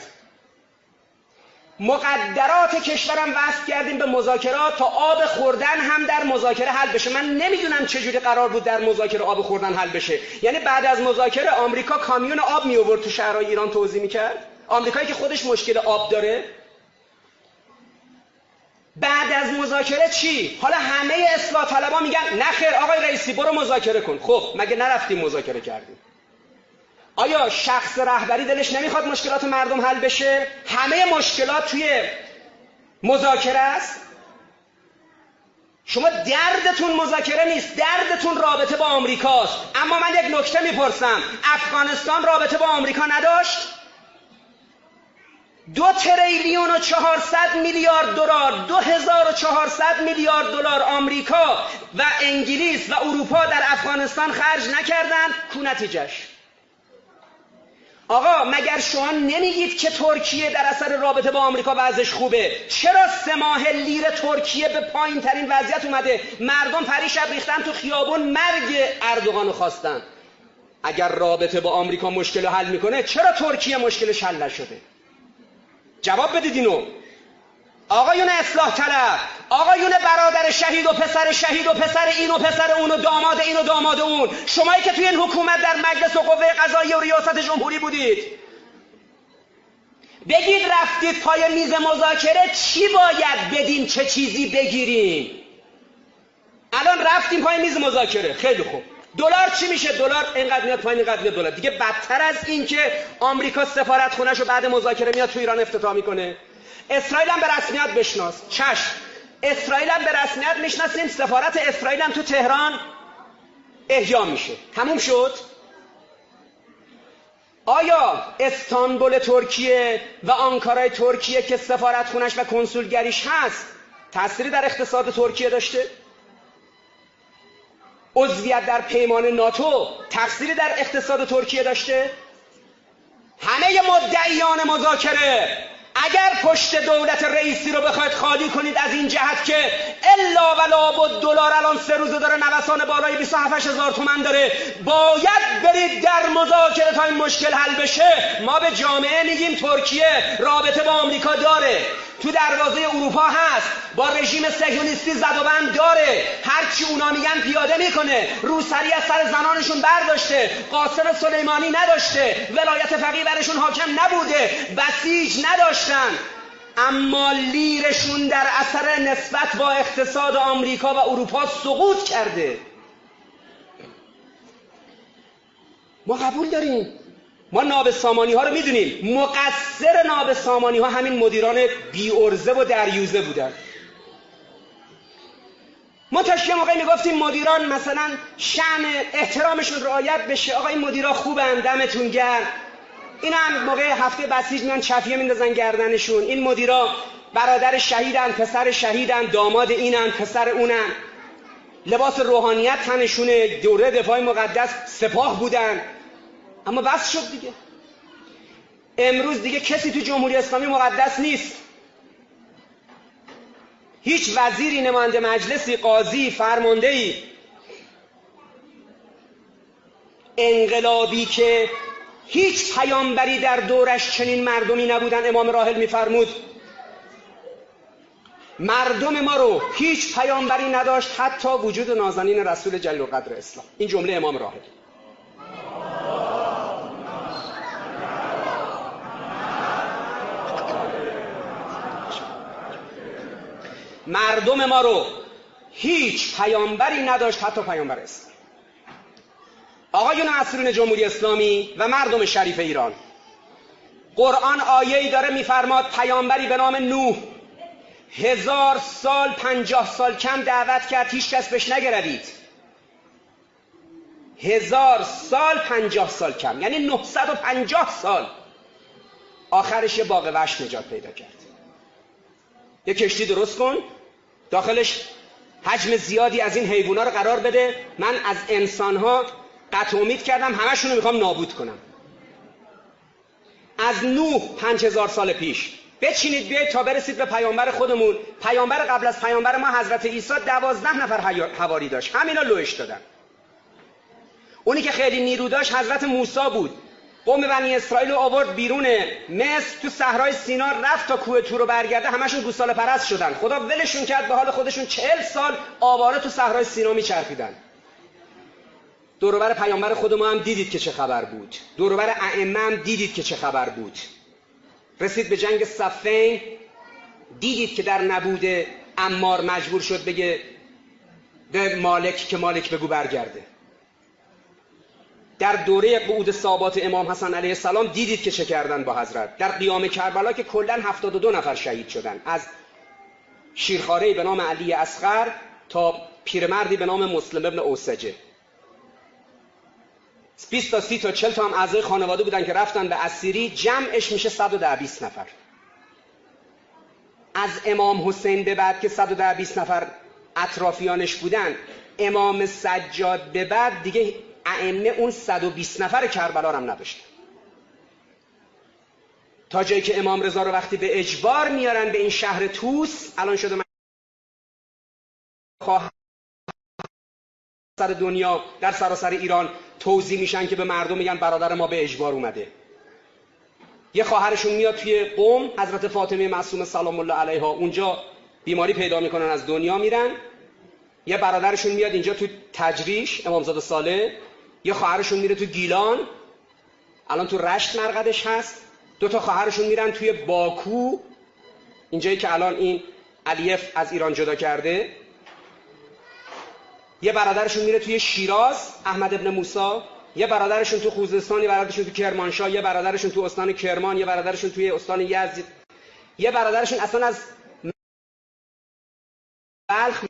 مقدرات کشورم وصل کردیم به مذاکرات تا آب خوردن هم در مذاکره حل بشه. من نمیدونم چجوری قرار بود در مذاکره آب خوردن حل بشه. یعنی بعد از مذاکره آمریکا کامیون آب می آورد تو شهرهای ایران توزیع میکرد؟ آمریکایی که خودش مشکل آب داره. بعد از مذاکره چی؟ حالا همه اصلاح طلبا میگن نخیر آقای رئیسی برو مذاکره کن. خب مگه نرفتیم مذاکره کردیم؟ آیا شخص رهبری دلش نمیخواد مشکلات مردم حل بشه؟ همه مشکلات توی مذاکره است. شما دردتون مذاکره نیست، دردتون رابطه با آمریکاست. اما من یک نکته میپرسم، افغانستان رابطه با آمریکا نداشت؟ 2 تریلیون و 400 میلیارد دلار، 2400 میلیارد دلار آمریکا و انگلیس و اروپا در افغانستان خرج نکردن؟ کو نتیجهش؟ آقا مگر شما نمیگید که ترکیه در اثر رابطه با آمریکا وضعش خوبه؟ چرا 3 ماه لیر ترکیه به پایین ترین وضعیت اومده؟ مردم پریشب ریختن تو خیابون، مرگ اردوغانو خواستن. اگر رابطه با آمریکا مشکل حل میکنه، چرا ترکیه مشکلش حل نشده؟ جواب بدید اینو. آقایون اصلاح طلب، آقایون برادر شهید و پسر شهید و پسر این و پسر اون و داماد این و داماد اون، شمایی که توی این حکومت در مجلس و قوه قضاییه و ریاست جمهوری بودید، بگید رفتید پای میز مذاکره چی باید بدیم، چه چیزی بگیریم؟ الان رفتیم پای میز مذاکره، خیلی خوب. دلار چی میشه؟ دلار اینقدر میاد پایین، اینقدر میاد دلار. دیگه بدتر از این که آمریکا سفارتخونه‌شو بعد مذاکره میاد تو ایران افتتاح میکنه. اسرائیل هم به رسمیت بشناس. چشم، اسرائیل هم به رسمیت میشناسیم، سفارت اسرائیل هم تو تهران احیا میشه. تموم شد؟ آیا استانبول ترکیه و آنکارای ترکیه که سفارتخونه‌اش و کنسولگریش هست تأثیری در اقتصاد ترکیه داشته؟ عضویت در پیمان ناتو تأثیری در اقتصاد ترکیه داشته؟ همه مدعیان مذاکره اگر پشت دولت رئیسی رو بخواید خالی کنید از این جهت که الا ولا بود دلار الان 3 روزه داره نوسان بالای 27,000 تومان داره، باید برید در مذاکره تا این مشکل حل بشه، ما به جامعه میگیم ترکیه رابطه با آمریکا داره، تو دروازه اروپا هست، با رژیم صهیونیستی زد و بند داره، هرچی اونا میگن پیاده میکنه، روسری از سر زنانشون برداشته، قاسم سلیمانی نداشته، ولایت فقیه برشون حاکم نبوده، بسیج نداشتن، اما لیرشون در اثر نسبت با اقتصاد آمریکا و اروپا سقوط کرده. ما قبول داریم، ما نابسامانی ها رو میدونیم، مقصر نابسامانی ها همین مدیران بی ارزه و دریوزه بودن. ما تا موقعی میگفتیم مدیران مثلا شأن احترامشون رعایت بشه، آقا این مدیرا خوبن دمتون گرم، این هم موقع هفته بسیج میان چفیه میندازن گردنشون، این مدیرا برادر شهیدن، پسر شهیدن، داماد اینن، پسر اونن، لباس روحانیت تنشونه، دوره دفاع مقدس سپاه بودن. اما بس شد دیگه، امروز دیگه کسی تو جمهوری اسلامی مقدس نیست. هیچ وزیری، نماینده مجلسی، قاضی، فرماندهی انقلابی که هیچ پیامبری در دورش چنین مردمی نبودن، امام راحل میفرمود مردم ما رو هیچ پیامبری نداشت حتی وجود نازنین رسول جلیل القدر اسلام. این جمله امام راحل. مردم ما رو هیچ پیامبری نداشت حتی پیامبر اسلام. آقایون مسئولین جمهوری اسلامی و مردم شریف ایران، قرآن آیه‌ای داره میفرماد پیامبری به نام نوح 1000 سال 50 سال کم دعوت کرد، هیچ کس بهش نگروید. 1000 سال 50 سال کم یعنی 950 سال. آخرش یه باغ وحش نجات پیدا کرد. یه کشتی درست کن، داخلش حجم زیادی از این حیوونا رو قرار بده، من از انسانها قطع امید کردم، همشون رو میخوام نابود کنم. از نوح 5000 سال پیش بچینید بیایید تا برسید به پیامبر خودمون. پیامبر قبل از پیامبر ما حضرت عیسی 12 نفر حواری داشت، همینا لوش دادن. اونی که خیلی نیرو داشت حضرت موسی بود. قوم بنی اسرائیل رو آورد بیرون مصر، تو صحرای سینا رفت تا کوه طور رو برگرده، همشون گوساله پرست شدن. خدا ولشون کرد به حال خودشون، 40 سال آواره تو صحرای سینا میچرخیدن. دور و بر پیامبر خود ما هم دیدید که چه خبر بود، دور و بر ائمه هم دیدید که چه خبر بود. رسید به جنگ صفین، دیدید که در نبود عمار مجبور شد بگه به مالک که مالک بگو برگرده. در دوره قعود صحابات امام حسن علیه السلام دیدید که چه کردن با حضرت. در قیام کربلا که کلاً 72 نفر شهید شدن، از شیرخواره‌ای به نام علی اصغر تا پیرمردی به نام مسلم ابن اوسجه. 20 تا 30 تا 40 تا هم اعضای خانواده بودن که رفتن به اسیری، جمعش میشه 110-120 نفر. از امام حسین به بعد که 110-120 نفر اطرافیانش بودن، امام سجاد به بعد دیگه ائمه اون 120 نفر کربلا رو هم نداشتن. تا جایی که امام رضا رو وقتی به اجبار میارن به این شهر توس، الان شده سر دنیا در سراسر ایران توزیع میشن که به مردم میگن برادر ما به اجبار اومده. یه خواهرشون میاد توی قم، حضرت فاطمه معصومه سلام الله علیها، اونجا بیماری پیدا میکنن از دنیا میرن. یه برادرشون میاد اینجا تو تجریش، امامزاده صالح. یه خواهرشون میره تو گیلان، الان تو رشت مرقدش هست. 2 تا خواهرشون میرن توی باکو، اینجایی که الان این علیف از ایران جدا کرده. یه برادرشون میره توی شیراز، احمد ابن موسی. یه برادرشون تو خوزستان، یه برادرشون تو کرمانشاه، یه برادرشون تو استان کرمان، یه برادرشون توی استان یزد، یه برادرشون اصلا از بلخ.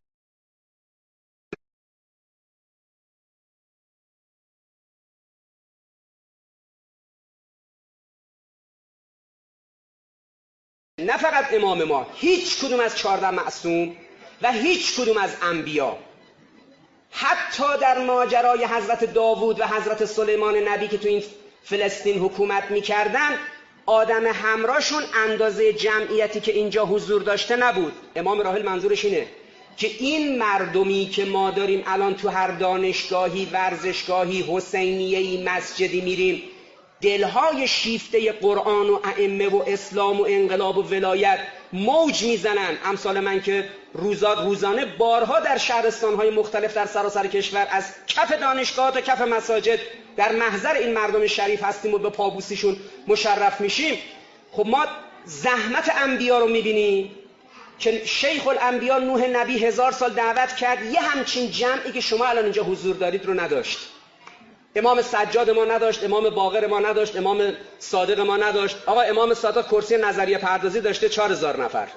نه فقط امام ما، هیچ کدوم از 14 معصوم و هیچ کدوم از انبیا، حتی در ماجرای حضرت داوود و حضرت سلیمان نبی که تو این فلسطین حکومت میکردن، آدم همراهشون اندازه جمعیتی که اینجا حضور داشته نبود. امام راحل منظورش اینه که این مردمی که ما داریم الان تو هر دانشگاهی، ورزشگاهی، حسینیه‌ای، مسجدی میریم، دلهای شیفته قرآن و ائمه و اسلام و انقلاب و ولایت موج میزنن. امثال من که روزانه بارها در شهرستانهای مختلف در سراسر کشور از کف دانشگاه تا کف مساجد در محضر این مردم شریف هستیم و به پابوسیشون مشرف میشیم. خب ما زحمت انبیا رو میبینیم که شیخ الانبیا نوح نبی 1000 سال دعوت کرد، یه همچین جمعی که شما الان اینجا حضور دارید رو نداشت. امام سجاد ما نداشت، امام باقر ما نداشت، امام صادق ما نداشت. آقا امام صادق کرسی نظریه پردازی داشته 4000 نفر،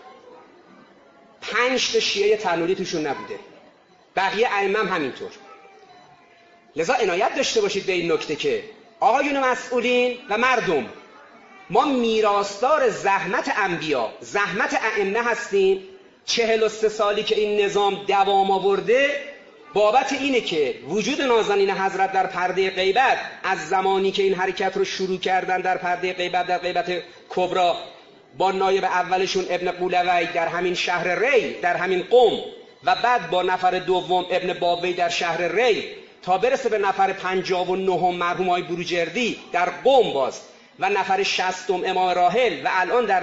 5 تا شیعه تنوری توشون نبوده، بقیه ائمه هم همینطور. لذا عنایت داشته باشید به این نکته که آقایون مسئولین و مردم، ما میراثدار زحمت انبیا، زحمت ائمه هستیم. 43 سالی که این نظام دوام آورده بابت اینه که وجود نازنین حضرت در پرده غیبت، از زمانی که این حرکت رو شروع کردن در پرده غیبت، در غیبت کبرا، با نایب اولشون ابن قولوی در همین شهر ری، در همین قم، و بعد با نفر دوم ابن بابوی در شهر ری، تا برسه به نفر 59 مرحوم آقای بروجردی در قم باز، و نفر 60 امام راحل، و الان در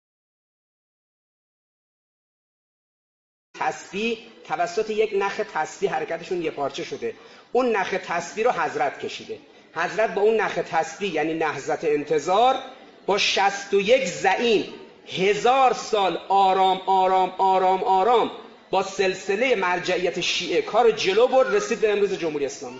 تسبیح توسط یک نخ تسبیح حرکتشون یه پارچه شده. اون نخ تسبیح رو حضرت کشیده. حضرت با اون نخ تسبیح، یعنی نهضت انتظار، با 61 زعیم 1000 سال آرام آرام آرام آرام با سلسله مرجعیت شیعه کار جلو برد، رسید به امروز جمهوری اسلامی.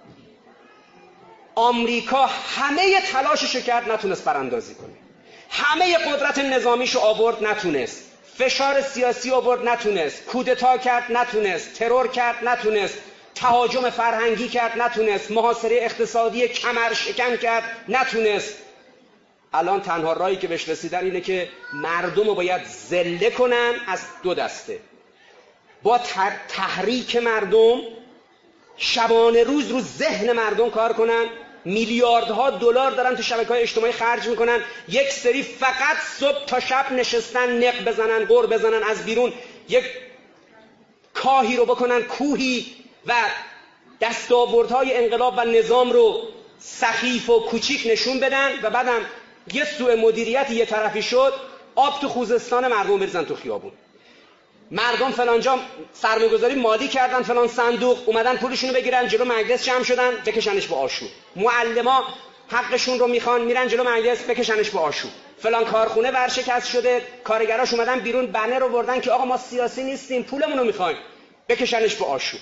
آمریکا همه تلاششو کرد، نتونست براندازی کنه. همه قدرت نظامیشو آورد، نتونست. فشار سیاسی آورد، نتونست. کودتا کرد، نتونست. ترور کرد، نتونست. تهاجم فرهنگی کرد، نتونست. محاصره اقتصادی کمر شکن کرد، نتونست. الان تنها راهی که بهش رسیدن اینه که مردم رو باید ذله کنن از دو دسته. با تحریک مردم، شبانه روز رو ذهن مردم کار کنن، میلیاردها دلار دارن تو شبکه‌های اجتماعی خرج میکنن، یک سری فقط صبح تا شب نشستن نق بزنن، غر بزنن، از بیرون یک کاهی رو بکنن کوهی و دستاوردهای انقلاب و نظام رو سخیف و کوچیک نشون بدن، و بعدم یه سوء مدیریت یه طرفی شد، آب تو خوزستان مردم بریزن تو خیابون. مردم فلانجا سرمایه‌گذاری مالی کردن، فلان صندوق، اومدن پولشونو بگیرن، جلو مجلس جمع شدن، بکشنش به آشوب. معلما حقشون رو میخوان، میرن جلو مجلس، بکشنش به آشوب. فلان کارخونه ورشکست شده، کارگراش اومدن بیرون، بنر رو بردن که آقا ما سیاسی نیستیم، پولمون رو میخوایم، بکشنش به آشوب.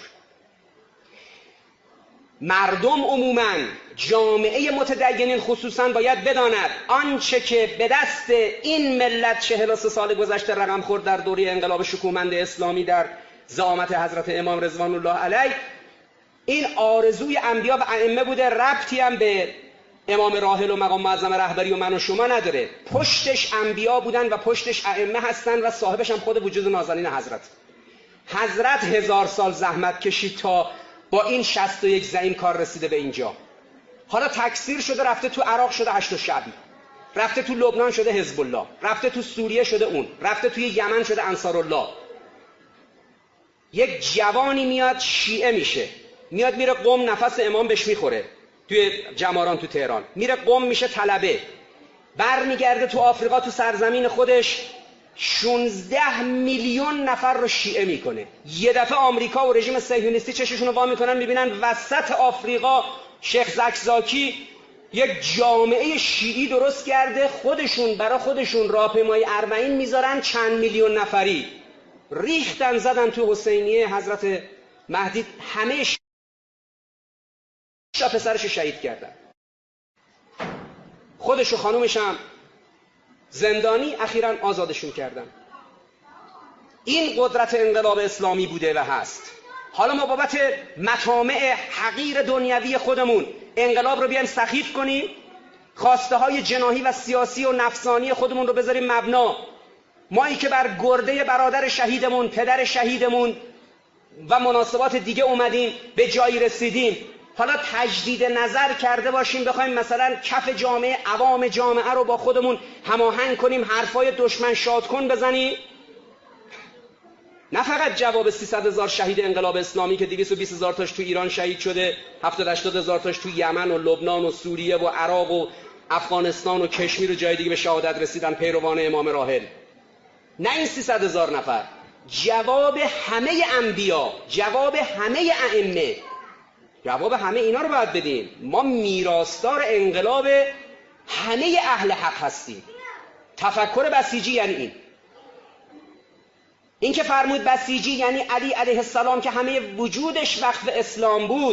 مردم عموماً، جامعه متدینین خصوصاً باید بداند آنچه که به دست این ملت 43 سال گذشته رقم خورد در دوره انقلاب شکوهمند اسلامی در زعامت حضرت امام رضوان الله علیه، این آرزوی انبیا و ائمه بوده، ربطی هم به امام راحل و مقام معظم رهبری و من و شما نداره. پشتش انبیا بودن و پشتش ائمه هستن و صاحبش هم خود وجود نازنین حضرت 1000 سال زحمت کشید تا با این 61 زعیم کار رسیده به اینجا. حالا تکثیر شده، رفته تو عراق شده هشت شعبی، رفته تو لبنان شده حزب الله، رفته تو سوریه شده اون، رفته توی یمن شده انصارالله. یک جوانی میاد شیعه میشه، میاد میره قم، نفس امام بهش میخوره توی جماران تو تهران، میره قم میشه طلبه، برمیگرده تو آفریقا تو سرزمین خودش 16 میلیون نفر رو شیعه میکنه. یه دفعه آمریکا و رژیم صهیونیستی چششون رو وا میکنن، میبینن وسط آفریقا شیخ زکزاکی یک جامعه شیعی درست کرده، خودشون برای خودشون راهپیمایی اربعین میذارن، چند میلیون نفری ریختن زدن تو حسینیه حضرت مهدی، همه پسرش شهید کردن، خودش و خانومش هم زندانی، اخیراً آزادشون کردن. این قدرت انقلاب اسلامی بوده و هست. حالا ما بابت مطامع حقیر دنیوی خودمون انقلاب رو بیایم سخیف کنیم، خواسته های جناحی و سیاسی و نفسانی خودمون رو بذاریم مبنا، مایی که بر گرده برادر شهیدمون، پدر شهیدمون و مناسبات دیگه اومدیم به جایی رسیدیم، حالا تجدید نظر کرده باشیم بخوایم مثلا کف جامعه، عوام جامعه رو با خودمون هماهنگ کنیم، حرفای دشمن شاد کن بزنیم؟ نه فقط جواب 300,000 شهید انقلاب اسلامی که 220,000 تاش تو ایران شهید شده، 70-80,000 تاش تو یمن و لبنان و سوریه و عراق و افغانستان و کشمیر و جای دیگه به شهادت رسیدن پیروان امام راحل. نه این 300,000 نفر، جواب همه انبیا، جواب همه ائمه، جواب همه اینا رو باید بدیم. ما میراثدار انقلاب همه اهل حق هستیم. تفکر بسیجی یعنی این که فرمود بسیجی یعنی علی علیه السلام که همه وجودش وقف اسلام بود،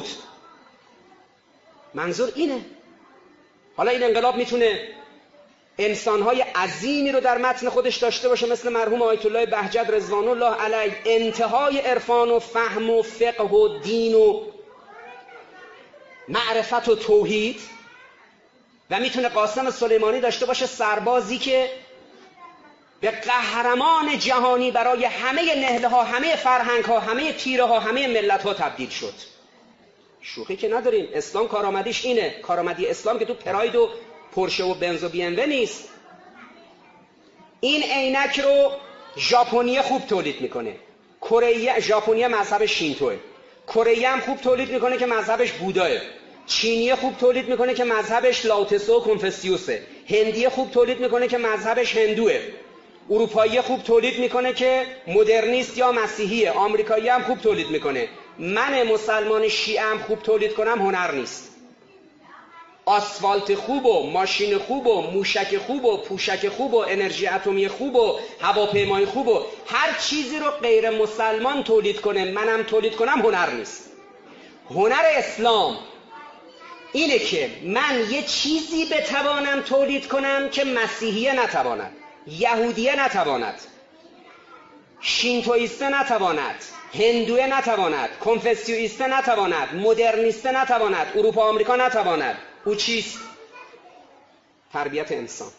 منظور اینه. حالا این انقلاب میتونه انسانهای عظیمی رو در متن خودش داشته باشه، مثل مرحوم آیت الله بهجت رضوان الله علیه، انتهای عرفان و فهم و فقه و دین و معرفت و توحید، و میتونه قاسم سلیمانی داشته باشه سربازی که به قهرمان جهانی برای همه نهله ها، همه فرهنگ ها، همه تیره ها، همه ملت ها تبدیل شد. شوخی که نداریم. اسلام کارآمدیش اینه. کارآمدی اسلام که تو پراید و پورشه و بنز و بی ام و نیست. این عینک رو ژاپنی خوب تولید میکنه. ژاپنی مذهب شینتوه. کره هم خوب تولید میکنه که مذهبش بوداه. چینی خوب تولید میکنه که مذهبش لاوتسه و کنفوسیوسه. هندی خوب تولید میکنه که مذهبش هندوه. اروپایی خوب تولید میکنه که مدرنیست یا مسیحیه. آمریکایی هم خوب تولید میکنه. من مسلمان شیعه هم خوب تولید کنم هنر نیست. آسفالت خوب و ماشین خوب و موشک خوب و پوشک خوب و انرژی اتمی خوب و هواپیمای خوب و هر چیزی رو غیر مسلمان تولید کنه منم تولید کنم هنر نیست. هنر اسلام اینه که من یه چیزی بتوانم تولید کنم که مسیحیه نتواند، یهودیه نتواند، شینتویسته نتواند، هندوه نتواند، کنفوسیویسته نتواند، مدرنیسته نتواند، اروپا آمریکا نتواند. او چیست؟ تربیت انسان.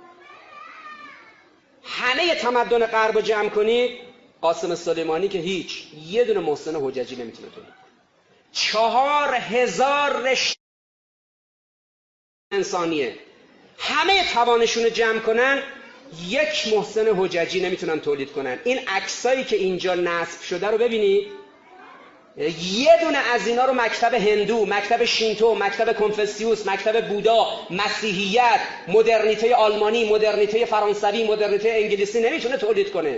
همه تمدن غرب رو جمع کنید، قاسم سلیمانی که هیچ، یه دونه محسن حججی نمیتونه تولید کنه. 4000 رشته انسانیه، همه توانشون رو جمع کنن، یک محسن حججی نمیتونن تولید کنن. این عکسایی که اینجا نصب شده رو ببینید، یه دونه از اینا رو مکتب هندو، مکتب شینتو، مکتب کنفوسیوس، مکتب بودا، مسیحیت، مدرنیته آلمانی، مدرنیته فرانسوی، مدرنیته انگلیسی نمیتونه تولید کنه.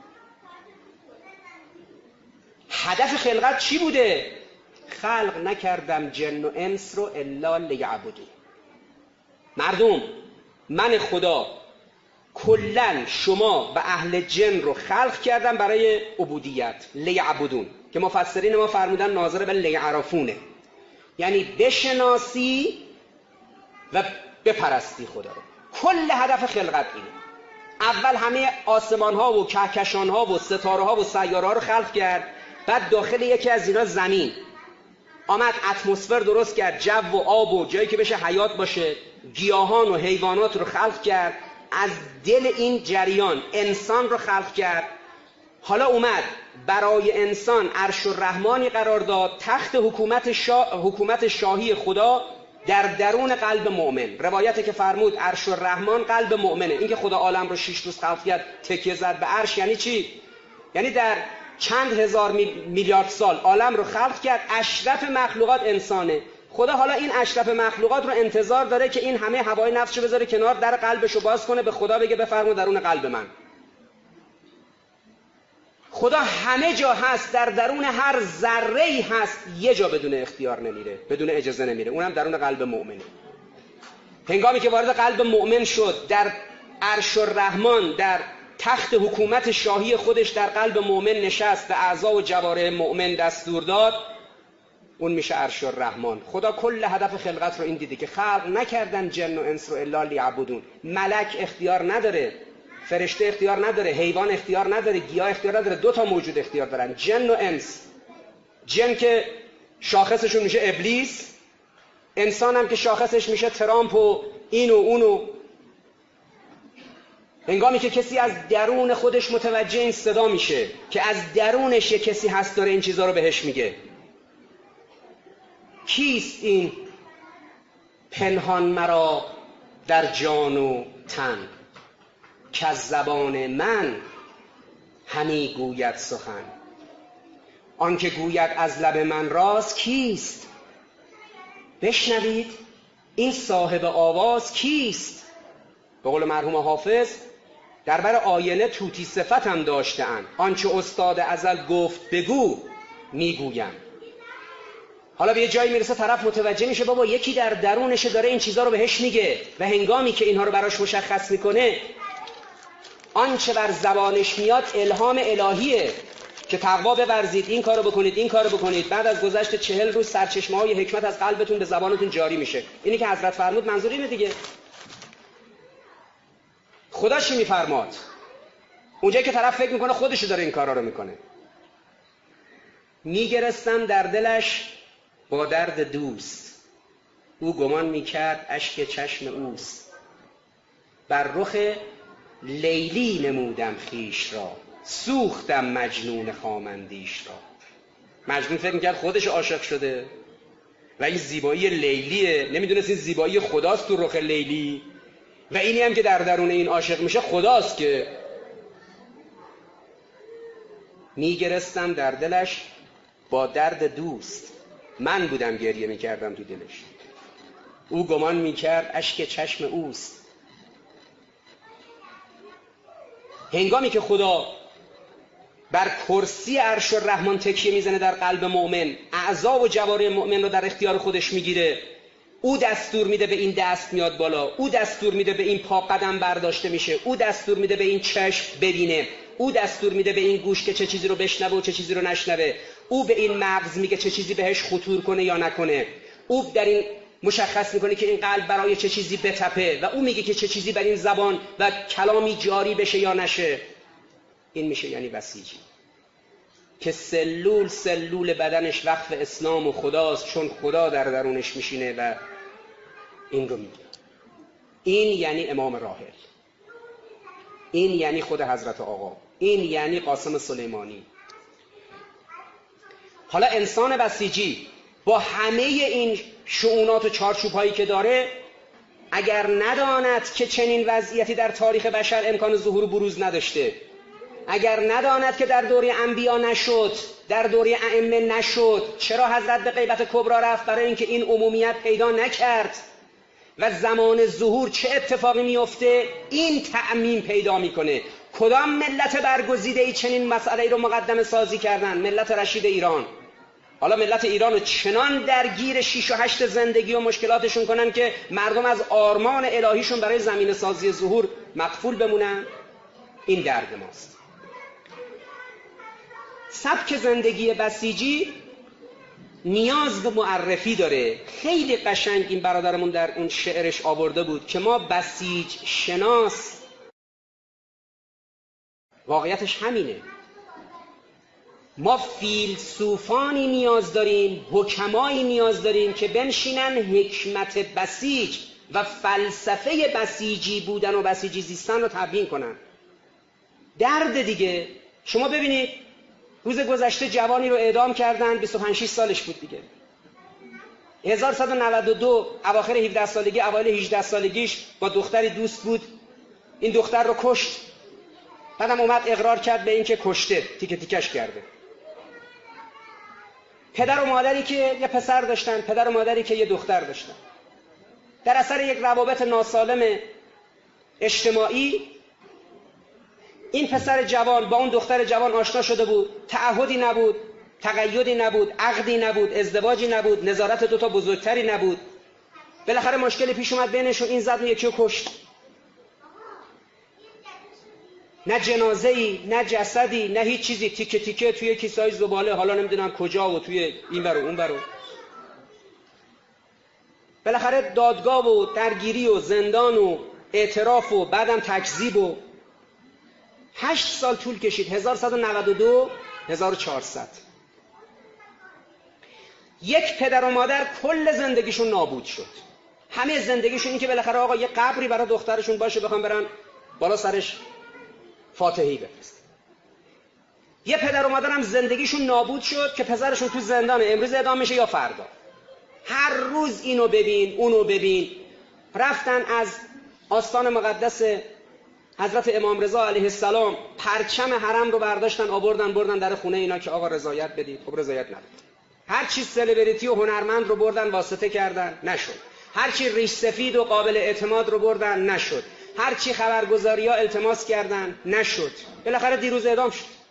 هدف خلقت چی بوده؟ خلق نکردم جن و انس رو الا لیعبدون. مردم، من خدا کلن شما و اهل جن رو خلق کردم برای عبودیت، لیعبدون، که مفسرین ما فرمودن ناظر به لیعرفونه، یعنی بشناسی و بپرستی خدا رو. کل هدف خلقت اینه. اول همه آسمان ها و کهکشان ها و ستاره ها و سیاره ها رو خلق کرد، بعد داخل یکی از اینا زمین آمد اتمسفر درست کرد، جو و آب و جایی که بشه حیات باشه، گیاهان و حیوانات رو خلق کرد، از دل این جریان انسان رو خلق کرد. حالا اومد برای انسان عرش الرحمانی قرار داد، تخت حکومت شاهی خدا در درون قلب مؤمن. روایتی که فرمود عرش الرحمن قلب مؤمنه. این که خدا عالم رو 6 روز خلق کرد، تکیه زد به عرش، یعنی چی؟ یعنی در چند هزار میلیارد سال عالم رو خلق کرد، اشرف مخلوقات انسانه. خدا حالا این اشرف مخلوقات رو انتظار داره که این همه هوای نفسشو بذاره کنار، در قلبشو باز کنه، به خدا بگه بفرما درون قلب من. خدا همه جا هست، در درون هر ذره‌ای هست، یه جا بدون اختیار نمیره، بدون اجازه نمیره، اونم درون قلب مؤمنه. هنگامی که وارد قلب مؤمن شد، در عرش الرحمن، در تخت حکومت شاهی خودش در قلب مؤمن نشست، به اعضا و جوارح مؤمن دستور داد، اون میشه عرش الرحمن. خدا کل هدف خلقت رو این دیده که خلق نکردن جن و انس رو الا لیعبدون. ملک اختیار نداره، فرشته اختیار نداره، حیوان اختیار نداره، گیاه اختیار نداره. 2 تا موجود اختیار دارن، جن و انس. جن که شاخصشون میشه ابلیس، انسان هم که شاخصش میشه ترامپ و این و اونو. هنگامی که کسی از درون خودش متوجه این صدا میشه که از درونش یه کسی هست داره این چیزا رو بهش میگه، کیست این پنهان مرا در جان و تن، که از زبان من همی گوید سخن. آن که گوید از لب من راز کیست؟ بشنوید این صاحب آواز کیست؟ به قول مرحوم حافظ در بر آینه طوطی صفت هم داشته‌اند، آنچه استاد ازل گفت بگو میگویم. حالا به یه جایی میرسه طرف متوجه میشه بابا یکی در درونش داره این چیزا رو بهش میگه، و هنگامی که اینها رو براش مشخص میکنه، آنچه بر زبانش میاد الهام الهیه که تقوا بورزید، این کارو بکنید، این کارو بکنید. بعد از گذشت 40 روز سرچشمه‌های حکمت از قلبتون به زبانتون جاری میشه. اینی که حضرت فرمود منظور اینه دیگه. خدا چی میفرماد؟ اونجایی که طرف فکر میکنه خودشو داره این کارا رو میکنه. میگرستم در دلش با درد دوست، او گمان میکرد اشک چشم اوست. بر رخ لیلی نمودم خیش را، سوختم مجنون خامندیش را. مجنون فکر میکرد خودش عاشق شده و این زیبایی لیلیه، نمیدونست این زیبایی خداست تو رخ لیلی، و اینی هم که در درون این عاشق میشه خداست. که میگرستم در دلش با درد دوست، من بودم گریه میکردم تو دلش، او گمان میکرد اشک چشم اوست. هنگامی که خدا بر کرسی عرش الرحمن تکیه میزنه در قلب مؤمن، اعضا و جوارح مؤمن رو در اختیار خودش میگیره، او دستور میده به این دست میاد بالا، او دستور میده به این پا قدم برداشته میشه، او دستور میده به این چشم ببینه، او دستور میده به این گوش که چه چیزی رو بشنوه و چه چیزی رو نشنوه، او به این مغز میگه چه چیزی بهش خطور کنه یا نکنه، او در این مشخص میکنه که این قلب برای چه چیزی بتپه، و او میگه که چه چیزی بر این زبان و کلامی جاری بشه یا نشه. این میشه یعنی بسیجی که سلول بدنش وقف اسلام و خداست، چون خدا در درونش میشینه و این رو میگه. این یعنی امام راحل، این یعنی خود حضرت آقا، این یعنی قاسم سلیمانی. حالا انسان بسیجی با همه این شؤونات و چارچوب‌هایی که داره، اگر نداند که چنین وضعیتی در تاریخ بشر امکان ظهور و بروز نداشته، اگر نداند که در دوره انبیا نشد، در دوره ائمه نشد، چرا حضرت به غیبت کبرا رفت؟ برای اینکه این عمومیت پیدا نکرد و زمان ظهور چه اتفاقی میفته این تعمیم پیدا میکنه. کدام ملت برگزیده ای چنین مسئله رو مقدمه سازی کردن؟ ملت رشید ایران. حالا ملت ایران رو چنان درگیر 6 و 8 زندگی و مشکلاتشون کنن که مردم از آرمان الهیشون برای زمین سازی ظهور مغفول بمونن. این درد ماست. سبک زندگی بسیجی نیاز به معرفی داره. خیلی قشنگ این برادرمون در اون شعرش آورده بود که ما بسیج شناس واقعیتش همینه. ما فیلسوفانی نیاز داریم، حکمایی نیاز داریم که بنشینن حکمت بسیج و فلسفه بسیجی بودن و بسیجی زیستن رو تبیین کنن. درد دیگه. شما ببینید روز گذشته جوانی رو اعدام کردن، 25 سالش بود دیگه. 1192 اواخر 17 سالگی اوایل 18 سالگیش با دختری دوست بود، این دختر رو کشت. بعدم اومد اقرار کرد به این که کشته، تیکه تیکش کرده. پدر و مادری که یه پسر داشتن، پدر و مادری که یه دختر داشتن، در اثر یک روابط ناسالم اجتماعی این پسر جوان با اون دختر جوان آشنا شده بود، تعهدی نبود، تقیدی نبود، عقدی نبود، ازدواجی نبود، نظارت دوتا بزرگتری نبود. بالاخره مشکلی پیش اومد بینشون، این زد و یکی رو کشت. نه جنازه‌ای، نه جسدی، نه هیچ چیزی، تیکه تیکه توی کیسه‌های زباله، حالا نمیدونم کجا و توی این ور و اون ور. بالاخره دادگاه و درگیری و زندان و اعتراف و بعدم تکذیب و 8 سال طول کشید. 1192 1400. یک پدر و مادر کل زندگیشون نابود شد. همه زندگیشون این که بالاخره آقا یه قبری برای دخترشون باشه، بخوام برن بالا سرش فاتحی بفرستن. یه پدر و مادر هم زندگیشون نابود شد که پسرشون تو زندانه، امروز اعدام میشه یا فردا. هر روز اینو ببین اونو ببین. رفتن از آستان مقدس حضرت امام رضا علیه السلام پرچم حرم رو برداشتن بردن در خونه اینا که آقا رضایت بدید. خب رضایت نداد. هر چی سلبریتی و هنرمند رو بردن واسطه کردن، نشد. هر چی ریش سفید و قابل اعتماد رو بردن، نشد. هر چی خبرگزاری‌ها التماس کردن، نشد. بالاخره دیروز اعدام شد.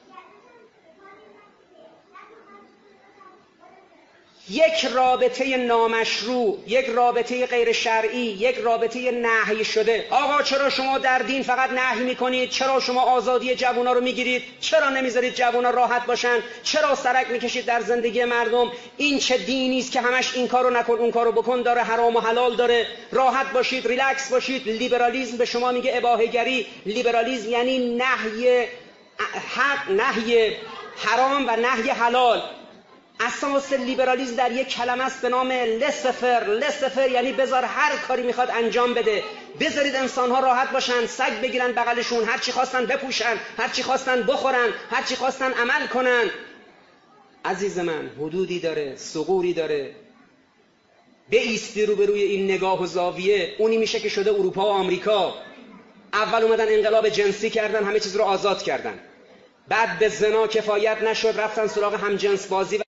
یک رابطه نامشروع، یک رابطه غیر شرعی، یک رابطه نهی شده. آقا چرا شما در دین فقط نهی میکنید؟ چرا شما آزادی جوونا رو میگیرید؟ چرا نمیذارید جوونا راحت باشن؟ چرا سرک میکشید در زندگی مردم؟ این چه دینی است که همش این کارو نکن اون کارو بکن داره، حرام و حلال داره؟ راحت باشید، ریلکس باشید. لیبرالیسم به شما میگه اباحه‌گری. لیبرالیسم یعنی نهی حق، نهی حرام و نهی حلال. اساس لیبرالیسم در یک کلمه است به نام لسفر. لسفر یعنی بذار هر کاری میخواد انجام بده، بذارید انسان‌ها راحت باشن، سگ بگیرن بغلشون، هر چی خواستن بپوشن، هر چی خواستن بخورن، هر چی خواستن عمل کنن. عزیز من، حدودی داره، ثغوری داره. بایستی روبروی این نگاه و زاویه. اونی میشه که شده اروپا و آمریکا. اول اومدن انقلاب جنسی کردن، همه چیز رو آزاد کردن. بعد به زنا کفایت نشد، رفتن سراغ همجنس بازی،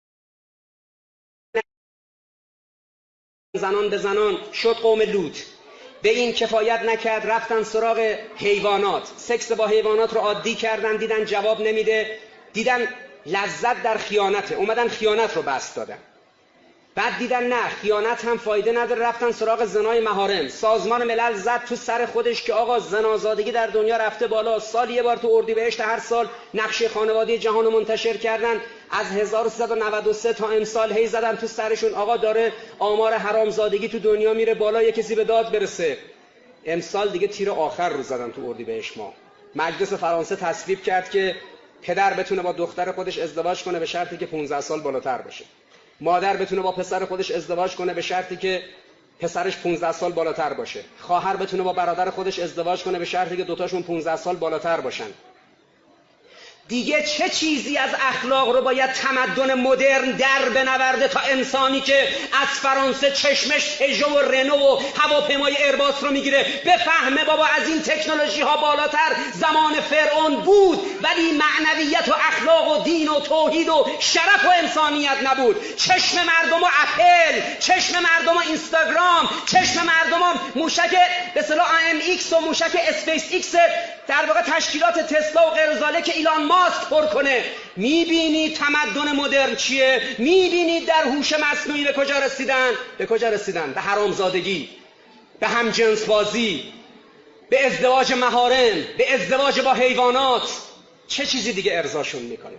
زنان به زنان شد قوم لوط. به این کفایت نکرد، رفتن سراغ حیوانات، سکس با حیوانات رو عادی کردن، دیدن جواب نمیده، دیدن لذت در خیانته، اومدن خیانت رو بست دادن. بعد دیدن نه خیانت هم فایده نداره، رفتن سراغ زنای محارم. سازمان ملل زد تو سر خودش که آقا زنازادگی در دنیا رفته بالا. سال یه بار تو اردیبهشت هر سال نقشه خانوادگی جهان رو منتشر کردن. از 1393 تا امسال هی زدن تو سرشون آقا داره آمار حرامزادگی تو دنیا میره بالا، یه کسی به داد برسه. امسال دیگه تیر آخر رو زدن تو اردیبهشت ماه. مجلس فرانسه تصویب کرد که پدر بتونه با دختر خودش ازدواج کنه به شرطی که 15 سال بالاتر باشه. مادر بتونه با پسر خودش ازدواج کنه به شرطی که پسرش 15 سال بالاتر باشه. خواهر بتونه با برادر خودش ازدواج کنه به شرطی که دوتاشون 15 سال بالاتر باشن. دیگه چه چیزی از اخلاق رو باید تمدن مدرن در بنورده تا انسانی که از فرانسه چشمش پژو و رنو و هواپیمای ایرباس رو میگیره بفهمه بابا از این تکنولوژی ها بالاتر زمان فرعون بود، ولی معنویت و اخلاق و دین و توحید و شرف و انسانیت نبود. چشم مردم و اپل، چشم مردم و اینستاگرام، چشم مردم و موشک به اصطلاح AMX و موشک اسپیس ایکس، در واقع تشکیلات تسلا و غیر ذالک که ایلان ماسک پر کنه. میبینید تمدن مدرن چیه؟ میبینید در هوش مصنوعی به کجا رسیدن؟ به کجا رسیدن؟ به حرامزادگی، به همجنس بازی، به ازدواج محارم، به ازدواج با حیوانات. چه چیزی دیگه ارضاشون میکنه؟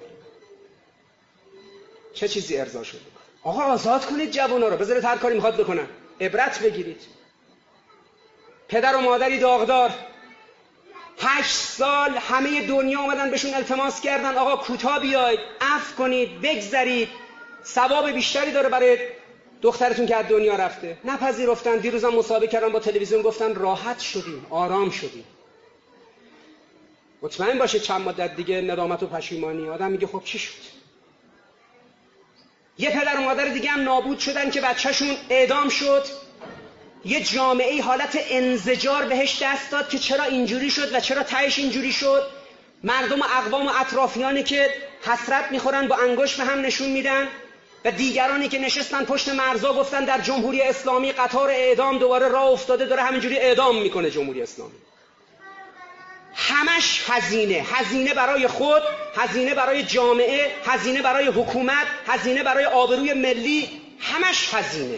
چه چیزی ارضاشون میکنه؟ آقا آزاد کنید جوونا رو، بذارید هر کاری میخواد بکنن، عبرت بگیرید. پدر و مادری داغدار 8 سال همه دنیا اومدن بهشون التماس کردن آقا کوتاه بیاید، عفو کنید، بگذرید، ثواب بیشتری داره برای دخترتون که از دنیا رفته. نپذیرفتن. دیروزم مصاحبه کردن با تلویزیون، گفتن راحت شدیم، آرام شدیم. مطمئن باشه چند مدت دیگه ندامت و پشیمانی. آدم میگه خب چی شد؟ یه پدر و مادر دیگه هم نابود شدن که بچهشون اعدام شد. یه جامعه حالت انزجار بهش دست داد که چرا اینجوری شد و چرا تهش اینجوری شد. مردم و اقوام و اطرافیانی که حسرت میخورن با انگشت به هم نشون میدن و دیگرانی که نشستن پشت مرزا گفتن در جمهوری اسلامی قطار اعدام دوباره راه افتاده، داره همینجوری اعدام میکنه جمهوری اسلامی. همش هزینه برای خود، هزینه برای جامعه، هزینه برای حکومت، هزینه برای آبروی ملی، همش هزینه.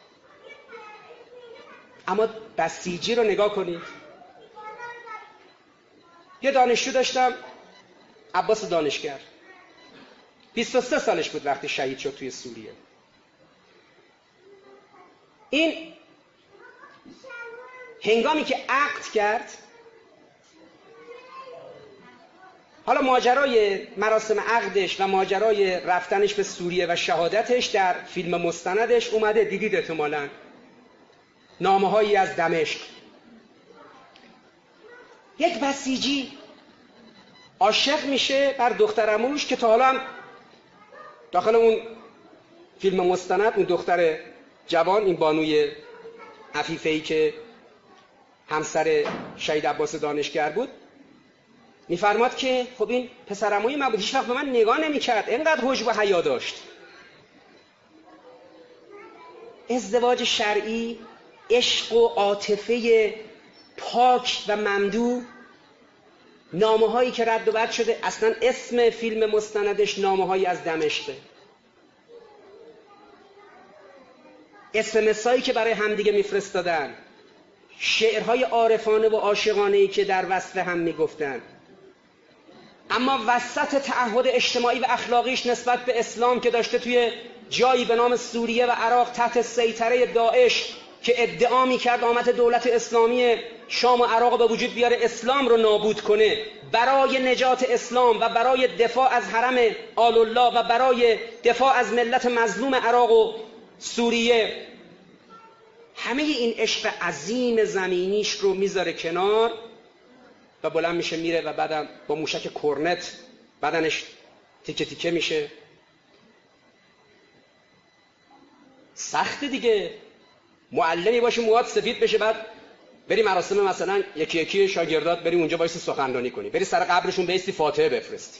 اما بسیجی رو نگاه کنید. یه دانشجو داشتم، عباس دانشگر، 23 سالش بود وقتی شهید شد توی سوریه. این هنگامی که عقد کرد، حالا ماجرای مراسم عقدش و ماجرای رفتنش به سوریه و شهادتش در فیلم مستندش اومده، دیدید احتمالاً، نامه‌هایی از دمشق. یک بسیجی عاشق میشه بر دختر عموش که تا حالا هم داخل اون فیلم مستند اون دختر جوان، این بانوی عفیفه‌ای که همسر شهید عباس دانشگر بود، میفرماد که خب این پسر عموی من بود، هیچ وقت به من نگاه نمیکرد، اینقدر حجب و حیا داشت. ازدواج شرعی، عشق و عاطفه پاک و ممدوح، نامه‌هایی که رد و بدل شده. اصلا اسم فیلم مستندش نامه‌هایی از دمشقه. اسمس‌هایی که برای همدیگه میفرستادن، شعرهای عارفانه و عاشقانه‌ای که در وصف هم میگفتن. اما وسط تعهد اجتماعی و اخلاقیش نسبت به اسلام که داشته توی جایی به نام سوریه و عراق تحت سیطره داعش که ادعا می‌کرد آمد دولت اسلامی شام و عراق به وجود بیاره اسلام رو نابود کنه، برای نجات اسلام و برای دفاع از حرم آل الله و برای دفاع از ملت مظلوم عراق و سوریه، همه این عشق عظیم زمینیش رو میذاره کنار و بلند میشه میره و بعدم با موشک کرنت بدنش تیکه تیکه میشه. سخت دیگه. معلمی باشی موهات سفید بشه، بعد بری مراسم مثلا یکی یکی شاگردات بری اونجا وایسی سخنرانی کنی، بری سر قبرشون بیستی فاتحه بفرستی.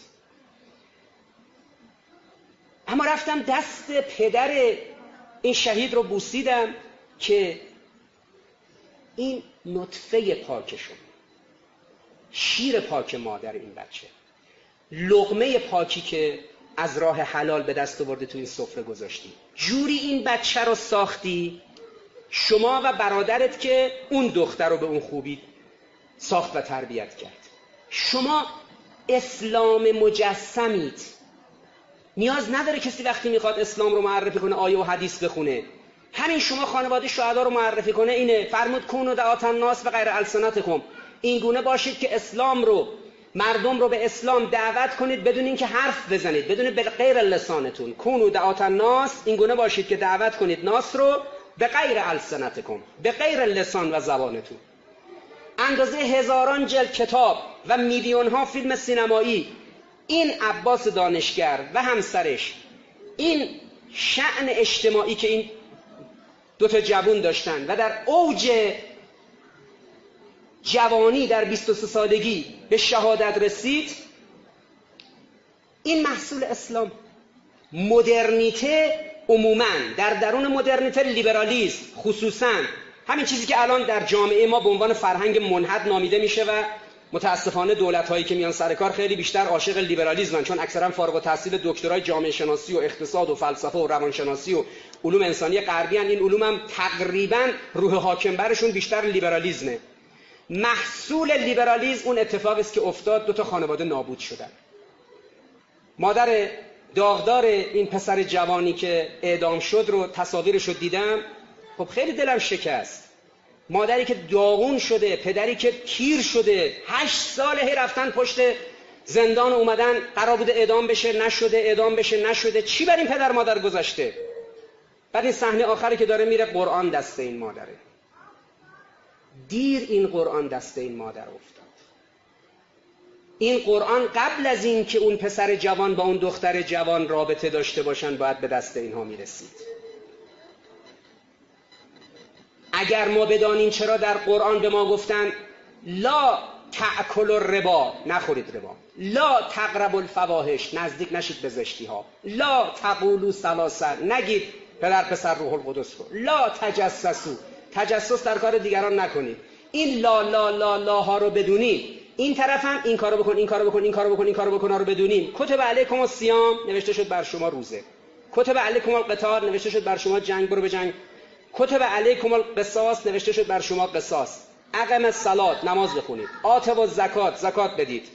اما رفتم دست پدر این شهید رو بوسیدم که این نطفه پاکشون، شیر پاک مادر این بچه، لقمه پاکی که از راه حلال به دست آورده تو این سفره گذاشتی، جوری این بچه رو ساختی شما و برادرت که اون دختر رو به اون خوبی ساخت و تربیت کرد. شما اسلام مجسمید. نیاز نداره کسی وقتی میخواد اسلام رو معرفی کنه آیه و حدیث بخونه. همین شما خانواده شهدا رو معرفی کنه اینه، فرمود کونوا دعاة الناس و غیر السنتکم، این گونه باشید که اسلام رو، مردم رو به اسلام دعوت کنید بدون اینکه حرف بزنید، بدون غیر لسانتون. کونوا دعاة الناس، این گونه باشید که دعوت کنید ناس رو به غیر السنتکم، به غیر لسان و زبانتون. اندازه هزاران جلد کتاب و میلیون ها فیلم سینمایی این عباس دانشگر و همسرش، این شأن اجتماعی که این دوتا جوان داشتن و در اوج جوانی در 23 سالگی به شهادت رسید، این محصول اسلام. مدرنیته عموماً، در درون مدرنیته لیبرالیسم خصوصاً، همین چیزی که الان در جامعه ما به عنوان فرهنگ منحد نامیده میشه و متاسفانه دولت‌هایی که میان سر کار خیلی بیشتر عاشق لیبرالیسمن، چون اکثرا فارغ التحصیل دکترای جامعه شناسی و اقتصاد و فلسفه و روانشناسی و علوم انسانی غربی ان. این علوم هم تقریبا روح حاکم برشون بیشتر لیبرالیسمه. محصول لیبرالیسم اون اتفاقی است که افتاد، دو تا خانواده نابود شدن. مادر داغدار این پسر جوانی که اعدام شد رو تصاویرش رو دیدم، خب خیلی دلم شکست. مادری که داغون شده، پدری که کیر شده، 8 ساله رفتن پشت زندان اومدن، قرار بوده اعدام بشه نشده، اعدام بشه نشده. چی بر این پدر مادر گذشته؟ بعد این صحنه آخری که داره میره، قرآن دست این مادره. دیر این قرآن دست این مادر افتاد. این قرآن قبل از این که اون پسر جوان با اون دختر جوان رابطه داشته باشن باید به دست اینها میرسید. اگر ما بدانیم چرا در قرآن به ما گفتن لا تأکل الربا، نخورید ربا، لا تقربوا الفواحش، نزدیک نشید به زشتی ها، لا تقولوا ثلاثا، نگید پدر پسر روح القدس رو، لا تجسسوا، تجسس در کار دیگران نکنید. این لا لا لا لا ها رو بدونید، این طرف هم این کارو بکن، این کارو بکن، این کارو بکن، این کارو بکن رو بدونیم. کتب علیکم الصیام نوشته شد بر شما روزه. کتب علیکم القتال نوشته شد بر شما جنگ، برو به جنگ. کتب علیکم القصاص نوشته شد بر شما قصاص. اقم الصلات، نماز بخونید. آتوا الزکات، زکات بدید.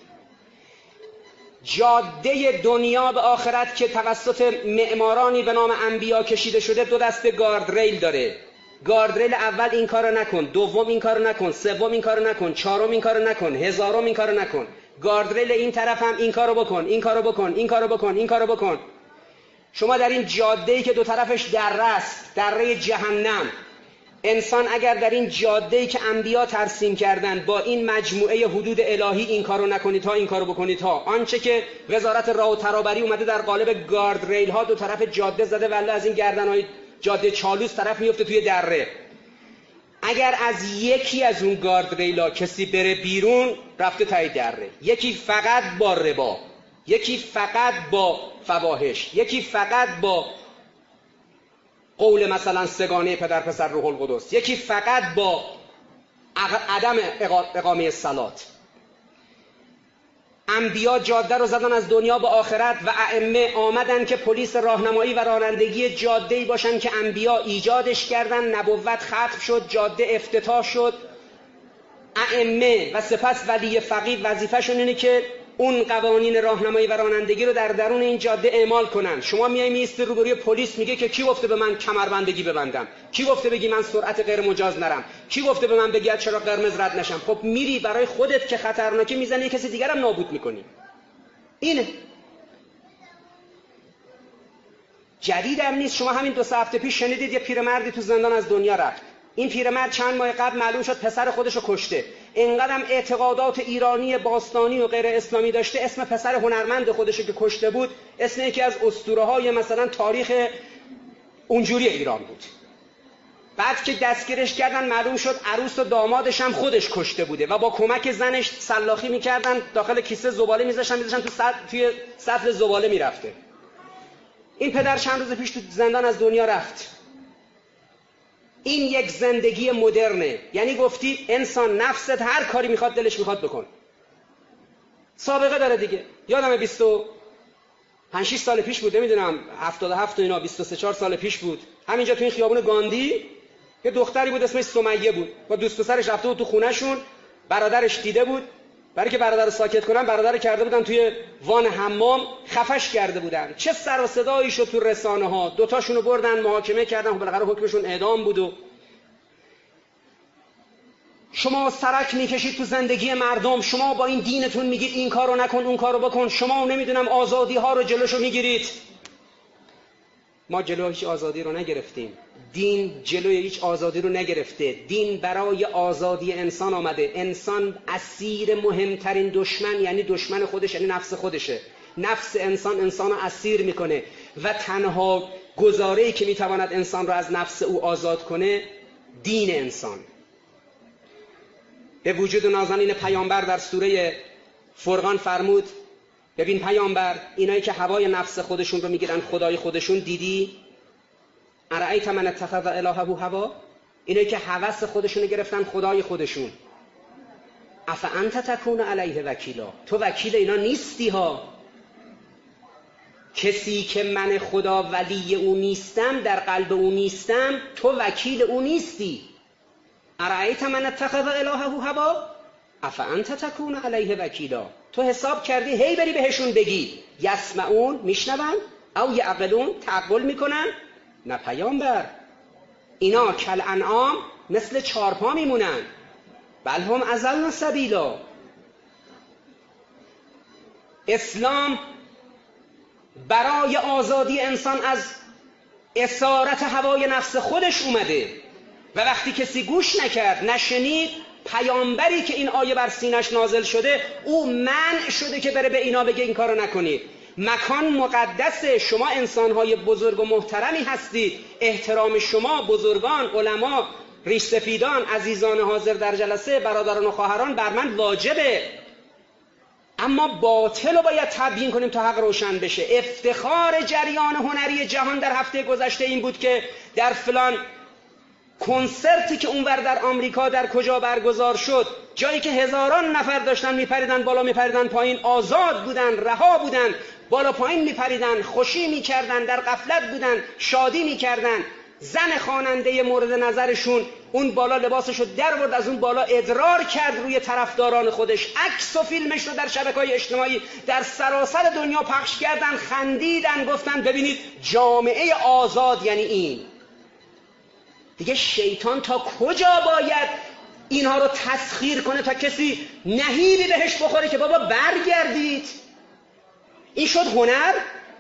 جاده دنیا به آخرت که توسط معمارانی به نام انبیا کشیده شده 2 دسته گاردریل داره. گاردریل اول این کارو نکن، دوم این کارو نکن، سوم این کارو نکن، چهارم این کارو نکن، هزارم این کارو نکن. گاردریل این طرف هم این کارو بکن، این کارو بکن، این کارو بکن، این کارو بکن. شما در این جاده‌ای که 2 طرفش دره است، دره جهنم، انسان اگر در این جاده‌ای که انبیا ترسیم کردن با این مجموعه حدود الهی این کارو نکنید ها، این کارو بکنید ها، آنچه که وزارت راه و ترابری اومده در قالب گارد ریل ها 2 طرف جاده زده، والله از این گردنهای جاده چالوس طرف میفته توی دره. اگر از یکی از اون گارد ریل ها کسی بره بیرون، رفته تای دره. یکی فقط با ربا، یکی فقط با فواحش، یکی فقط با قول مثلا سگانه پدر پسر روح القدس، یکی فقط با عدم اقامه صلات. انبیا جاده رو زدن از دنیا به آخرت و ائمه آمدن که پلیس راهنمایی و رانندگی جاده‌ای باشن که انبیا ایجادش کردن، نبوت ختم شد، جاده افتتاح شد. ائمه و سپس ولی فقیه وظیفه‌شون اینه که اون قوانین راهنمایی و رانندگی رو در درون این جاده اعمال کنن. شما میای میستی روبروی پلیس، میگه که کی گفته به من کمربندگی ببندم؟ کی گفته بگی من سرعت غیر مجاز نرم؟ کی گفته به من بگی از چرا قرمز رد نشم؟ خب میری برای خودت که خطرناکه میزنی، کسی دیگرم نابود میکنی. اینه جدید هم نیست. شما همین 2 هفته پیش شنیدید یه پیرمردی تو زندان از دنیا رفت. این پیرمرد چند ماه قبل معلوم شد پسر خودشو کشته. اینقدرم اعتقادات ایرانی باستانی و غیر اسلامی داشته، اسم پسر هنرمند خودشو که کشته بود اسم یکی از اسطوره‌های مثلا تاریخ اونجوری ایران بود. بعد که دستگیرش کردن معلوم شد عروس و دامادش هم خودش کشته بوده و با کمک زنش سلاخی میکردن، داخل کیسه زباله میذاشتن توی سطل زباله میرفته. این پدر چند روز پیش تو زندان از دنیا رفت. این یک زندگی مدرنه. یعنی گفتی انسان نفست هر کاری میخواد دلش میخواد بکن. سابقه داره دیگه. یادمه 25-6 سال پیش بود، نمیدونم 77 و اینا، 23-4 سال پیش بود، همینجا تو این خیابون گاندی یه دختری بود اسمش سمیه بود، با دوست پسرش رفته بود تو خونهشون، برادرش دیده بود، برای که برادر رو ساکت کنن برادر کرده بودن توی وان حمام، خفش کرده بودن. چه سر و صدایی شد تو رسانه ها. 2 تاشونو بردن محاکمه کردن، بالاخره حکمشون اعدام بود. و شما سرک میکشید تو زندگی مردم، شما با این دینتون میگید این کارو نکن اون کارو بکن، شما نمیدونم آزادی ها رو جلوشو میگیرید. ما جلوی هیچ آزادی رو نگرفتیم. دین جلوی هیچ آزادی رو نگرفته. دین برای آزادی انسان آمده. انسان اسیر مهمترین دشمن، یعنی دشمن خودش، یعنی نفس خودشه. نفس انسان رو اسیر میکنه و تنها گزاره‌ای که میتواند انسان رو از نفس او آزاد کنه دین انسان. به وجود نازنین پیامبر در سوره فرقان فرمود ببین پیامبر، اینایی که هوای نفس خودشون رو میگیرن خدای خودشون، دیدی؟ ارأیت من اتخذ الهه هوا، اینایی که هوس خودشون رو گرفتن خدای خودشون. افانت تکون علیه وکیلا، تو وکیل اینا نیستی ها. کسی که من خدا ولی او نیستم، در قلب او نیستم، تو وکیل او نیستی. ارأیت من اتخذ الهه هوا افانت تکون علیه وکیلا، تو حساب کردی هی بری بهشون بگی یسمعون، میشنون، او یعقلون، تعقل میکنن؟ نه پیامبر، اینا کل انعام مثل چارپا میمونن. بل هم اضل سبیلا. اسلام برای آزادی انسان از اسارت هوای نفس خودش اومده و وقتی کسی گوش نکرد، نشنید، پیامبری که این آیه بر سینش نازل شده او منع شده که بره به اینا بگه این کارو نکنید. مکان مقدسه، شما انسانهای بزرگ و محترمی هستید، احترام شما بزرگان، علما، ریش سفیدان، عزیزان حاضر در جلسه، برادران و خواهران بر من واجبه. اما باطل رو باید تبیین کنیم تا حق روشن بشه. افتخار جریان هنری جهان در هفته گذشته این بود که در فلان کنسرتی که اونور در آمریکا در کجا برگزار شد، جایی که هزاران نفر داشتن میپریدن بالا میپریدن پایین، آزاد بودن، رها بودن، بالا پایین میپریدن، خوشی میکردن، در غفلت بودن، شادی میکردن. زن خواننده مورد نظرشون اون بالا لباسشو در آورد، از اون بالا ادرار کرد روی طرفداران خودش، عکس و فیلمش رو در شبکه‌های اجتماعی در سراسر دنیا پخش کردن، خندیدن، گفتن ببینید جامعه آزاد یعنی این. دیگه شیطان تا کجا باید اینها رو تسخیر کنه تا کسی نهیبی بهش بخوره که بابا برگردید؟ این شد هنر؟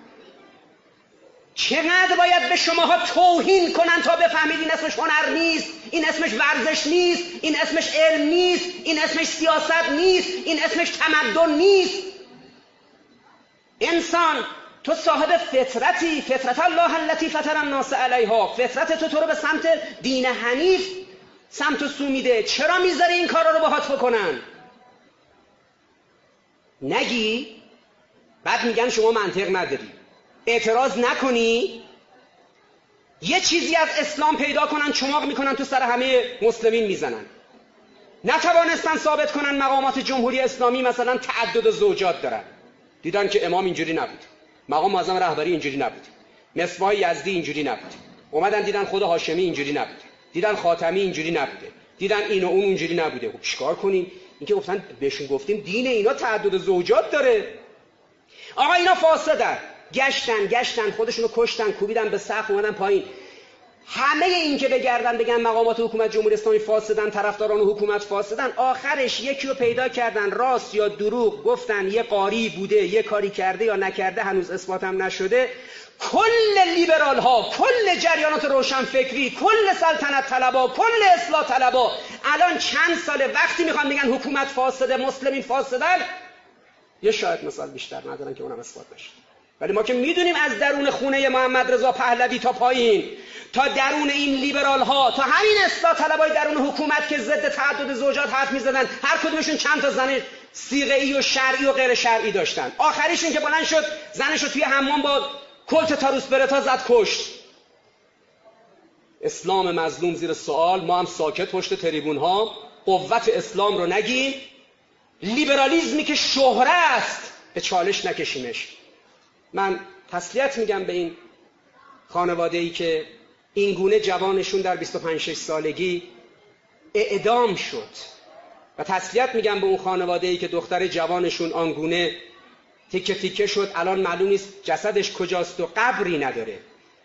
چقدر باید به شماها توهین کنن تا بفهمید این اسمش هنر نیست، این اسمش ورزش نیست، این اسمش علم نیست، این اسمش سیاست نیست، این اسمش تمدن نیست. انسان تو صاحب فطرتی، فطرت الله التي فطر الناس علیها، فطرت تو رو به سمت دین حنیف سمت و سو میده. چرا میذاری این کارا رو باهات بکنن؟ نگی بعد میگن شما منطق نداری، اعتراض نکنی، یه چیزی از اسلام پیدا کنن چماق میکنن تو سر همه مسلمین میزنن. نتوانستن ثابت کنن مقامات جمهوری اسلامی مثلا تعدد زوجات دارن، دیدن که امام اینجوری نبود، مقام معظم رهبری اینجوری نبود، مصباح یزدی اینجوری نبود، اومدن دیدن خود هاشمی اینجوری نبود، دیدن خاتمی اینجوری نبوده، دیدن این و اون اینجوری نبوده. خب چیکار کنیم؟ اینکه گفتن بهشون گفتیم دین اینا تعدد زوجات داره. آقا اینا فاسدن، گشتن خودشونو کشتن، کوبیدن به سقف، اومدن پایین. همه این که بگردن بگن مقامات حکومت جمهوری اسلامی فاسدن، طرفداران حکومت فاسدن، آخرش یکی رو پیدا کردن راست یا دروغ گفتن، یه قاری بوده، یه کاری کرده یا نکرده، هنوز اثبات هم نشده. کل لیبرال ها، کل جریانات روشنفکری، کل سلطنت طلبا، کل اصلاح طلبا الان چند ساله وقتی میخوان بگن حکومت فاسده، مسلمین فاسدن، یه شاید مثال بیشتر ندارن که اونم اثبات بشه. ولی ما که میدونیم از درون خونه محمد رضا پهلوی تا پایین، تا درون این لیبرال ها، تا همین اصلاح طلبای درون حکومت که ضد تعدد زوجات حرف میزدن، هر کدومشون چند تا زن صیغه‌ای و شرعی و غیر شرعی داشتن. آخریشون که بلند شد زنشو توی حمام با کلت تاروس برتا زد کشت. اسلام مظلوم زیر سوال، ما هم ساکت پشت تریبون ها. قوت اسلام رو نگیم، لیبرالیزمی که شهره است به چالش نکشیمش. من تسلیت میگم به این خانواده‌ای که این گونه جوانشون در 25-6 سالگی اعدام شد و تسلیت میگم به اون خانواده‌ای که دختر جوانشون آنگونه تیکه تیکه شد، الان معلوم نیست جسدش کجاست و قبری نداره.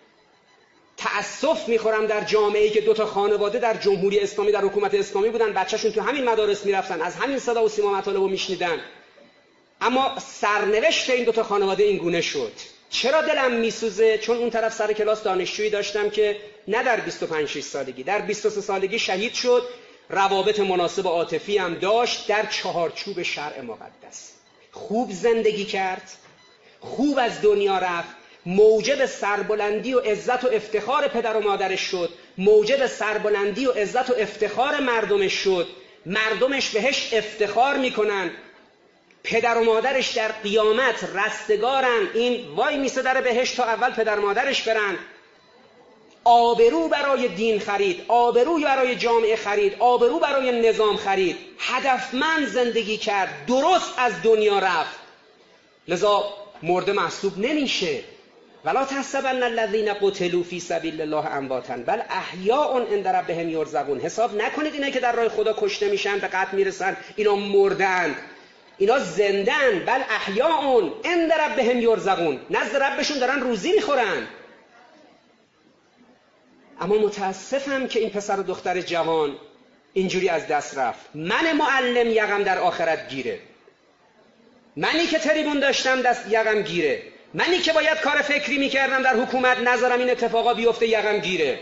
تأسف میخورم در جامعه‌ای که 2 خانواده در جمهوری اسلامی، در حکومت اسلامی بودن، بچه‌شون تو همین مدارس میرفتن، از همین صدا و سیما مطالبو میشنیدن، اما سرنوشت این 2 خانواده این گونه شد. چرا دلم میسوزه؟ چون اون طرف سر کلاس دانشجویی داشتم که نه در 25-6 سالگی، در 23 سالگی شهید شد، روابط مناسب عاطفی هم داشت در چهارچوب شرع مقدس. خوب زندگی کرد، خوب از دنیا رفت، موجب سربلندی و عزت و افتخار پدر و مادرش شد، موجب سربلندی و عزت و افتخار مردمش شد، مردمش بهش افتخار میکنن، پدر و مادرش در قیامت رستگارن، این وای میسه در بهشت تا اول پدر و مادرش برن. آبرو برای دین خرید، آبرو برای جامعه خرید، آبرو برای نظام خرید، هدفمند زندگی کرد، درست از دنیا رفت، لذا مرده محسوب نمیشه. ولا تحسبن الذين قتلوا في سبيل الله امواتا بل احیاء عند ربهم یرزقون. حساب نکنید اینایی که در راه خدا کشته میشن، به قتل میرسن، اینا مردن، اینا زندن. بل احیاء عند ربهم یرزقون، نزد ربشون دارن روزی میخورن. اما متاسفم که این پسر و دختر جوان اینجوری از دست رفت. من معلم یقم در آخرت گیره، منی که تریبون داشتم دست یقم گیره، منی که باید کار فکری میکردم در حکومت نذارم این اتفاقا بیفته یقم گیره.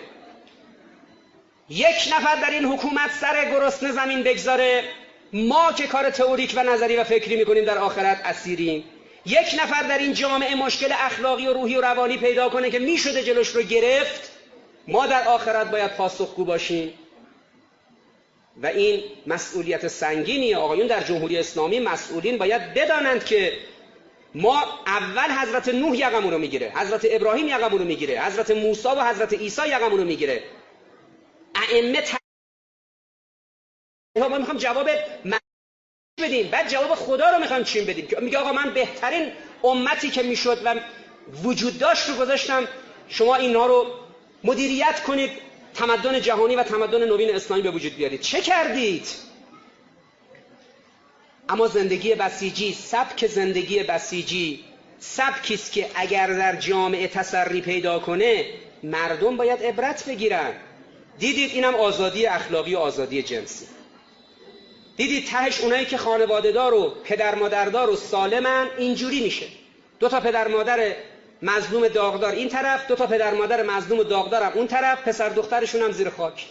یک نفر در این حکومت سر گرسنه زمین بگذاره، ما که کار تئوریک و نظری و فکری میکنیم در آخرت اسیریم. یک نفر در این جامعه مشکل اخلاقی و روحی و روانی پیدا کنه که میشده جلوش رو گرفت، ما در آخرت باید پاسخگو باشیم. و این مسئولیت سنگینیه. آقایون در جمهوری اسلامی مسئولین باید بدانند که ما اول حضرت نوح یقمون رو میگیره، حضرت ابراهیم یقمون رو میگیره، حضرت موسی و حضرت عیسی یقمون رو میگیره. ائمه ما میخوام جواب بدیم، بعد جواب خدا رو میخوام چین بدیم که میگه آقا من بهترین امتی که میشد و وجود داشت رو گذاشتم، شما اینا رو مدیریت کنید، تمدن جهانی و تمدن نوین اسلامی به وجود بیارید. چه کردید؟ اما زندگی بسیجی، سبک زندگی بسیجی سبکی است که اگر در جامعه تسری پیدا کنه مردم باید عبرت بگیرن. دیدید اینم آزادی اخلاقی و آزادی جنسی. دیدید تهش اونایی که خانواده دار و پدر مادردار و سالمن اینجوری میشه. دو تا پدر مادر مظلوم داغدار این طرف، دو تا پدر مادر مظلوم داغدارم اون طرف، پسر دخترشون هم زیر خاک.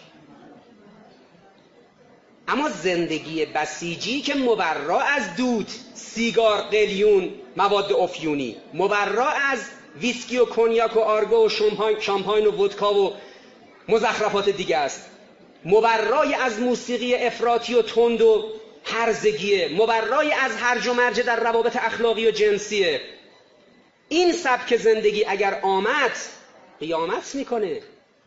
اما زندگی بسیجی که مبرا از دود، سیگار، قلیون، مواد افیونی، مبرا از ویسکی و کنیاک و آرگو و شامپاین و ودکا و مزخرفات دیگه است، مبرای از موسیقی افراطی و تند و هرزگیه، مبرای از هرج و مرج در روابط اخلاقی و جنسیه. این سبک زندگی اگر آمد قیامت میکنه.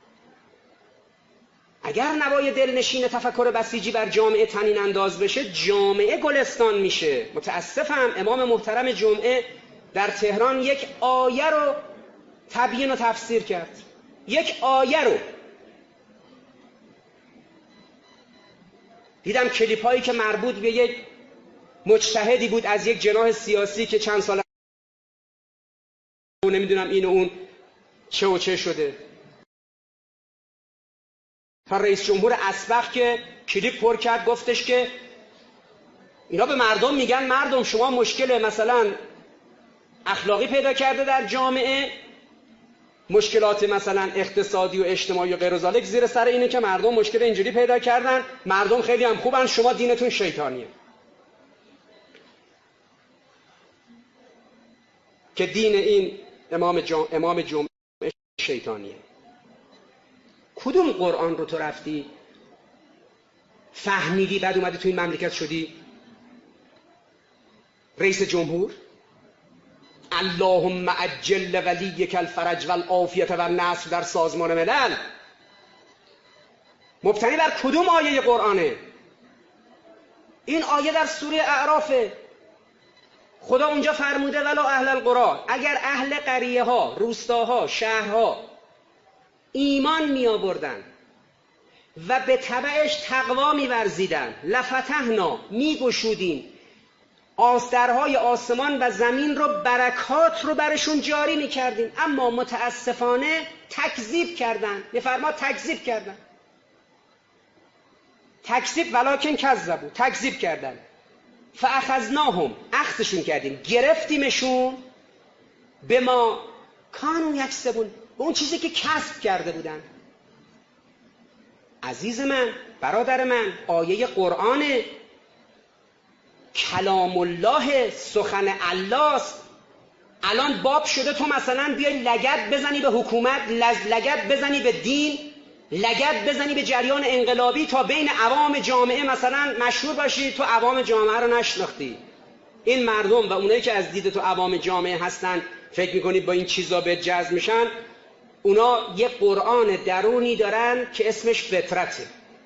اگر نوای دلنشین تفکر بسیجی بر جامعه طنین انداز بشه، جامعه گلستان میشه. متاسفم امام محترم جمعه در تهران یک آیه رو تبیین و تفسیر کرد. یک آیه رو دیدم، کلیپ هایی که مربوط به یک مجتهدی بود از یک جناح سیاسی که چند سال نمیدونم این و اون چه و چه شده، تا رئیس جمهور اسبق که کلیپ پر کرد گفتش که اینا به مردم میگن مردم شما مشکل مثلا اخلاقی پیدا کرده در جامعه، مشکلات مثلا اقتصادی و اجتماعی و غیر و ذالک زیر سر اینه که مردم مشکل اینجوری پیدا کردن، مردم خیلی هم خوبن، شما دینتون شیطانیه. که دین این امام جمعه شیطانیه. کدوم قرآن رو تو رفتی فهمیدی بعد اومدی تو این مملکت شدی رئیس جمهور؟ اللهم عجل ولیک الفرج والعافیة والنصر در سازمان ملل مبتنی بر کدوم آیه قرآنه؟ این آیه در سوره اعرافه. خدا اونجا فرموده ولا اهل القرى، اگر اهل قریه ها، روستاها، شهرها ایمان می آوردن و به تبعش تقوا می ورزیدن، لفتحنا می گشودیم آسترهای آسمان و زمین رو، برکات رو برشون جاری می کردیم. اما متاسفانه تکذیب کردن. میفرما تکذیب کردن، تکذیب ولکن کذبوا، تکذیب کردن. فاخذناهم، اخذشون کردیم، گرفتیمشون به ما کانوا یکسبون، به اون چیزی که کسب کرده بودن. عزیز من، برادر من، آیه قرآن کلام الله، سخن الله است. الان باب شده تو مثلا بیای لگد بزنی به حکومت، لگد بزنی به دین، لگد بزنی به جریان انقلابی تا بین عوام جامعه مثلا مشهور باشی. تو عوام جامعه رو نشناختی. این مردم و اونایی که از دید تو عوام جامعه هستن فکر میکنی با این چیزا به جذب میشن. اونا یه قرآن درونی دارن که اسمش فطرته.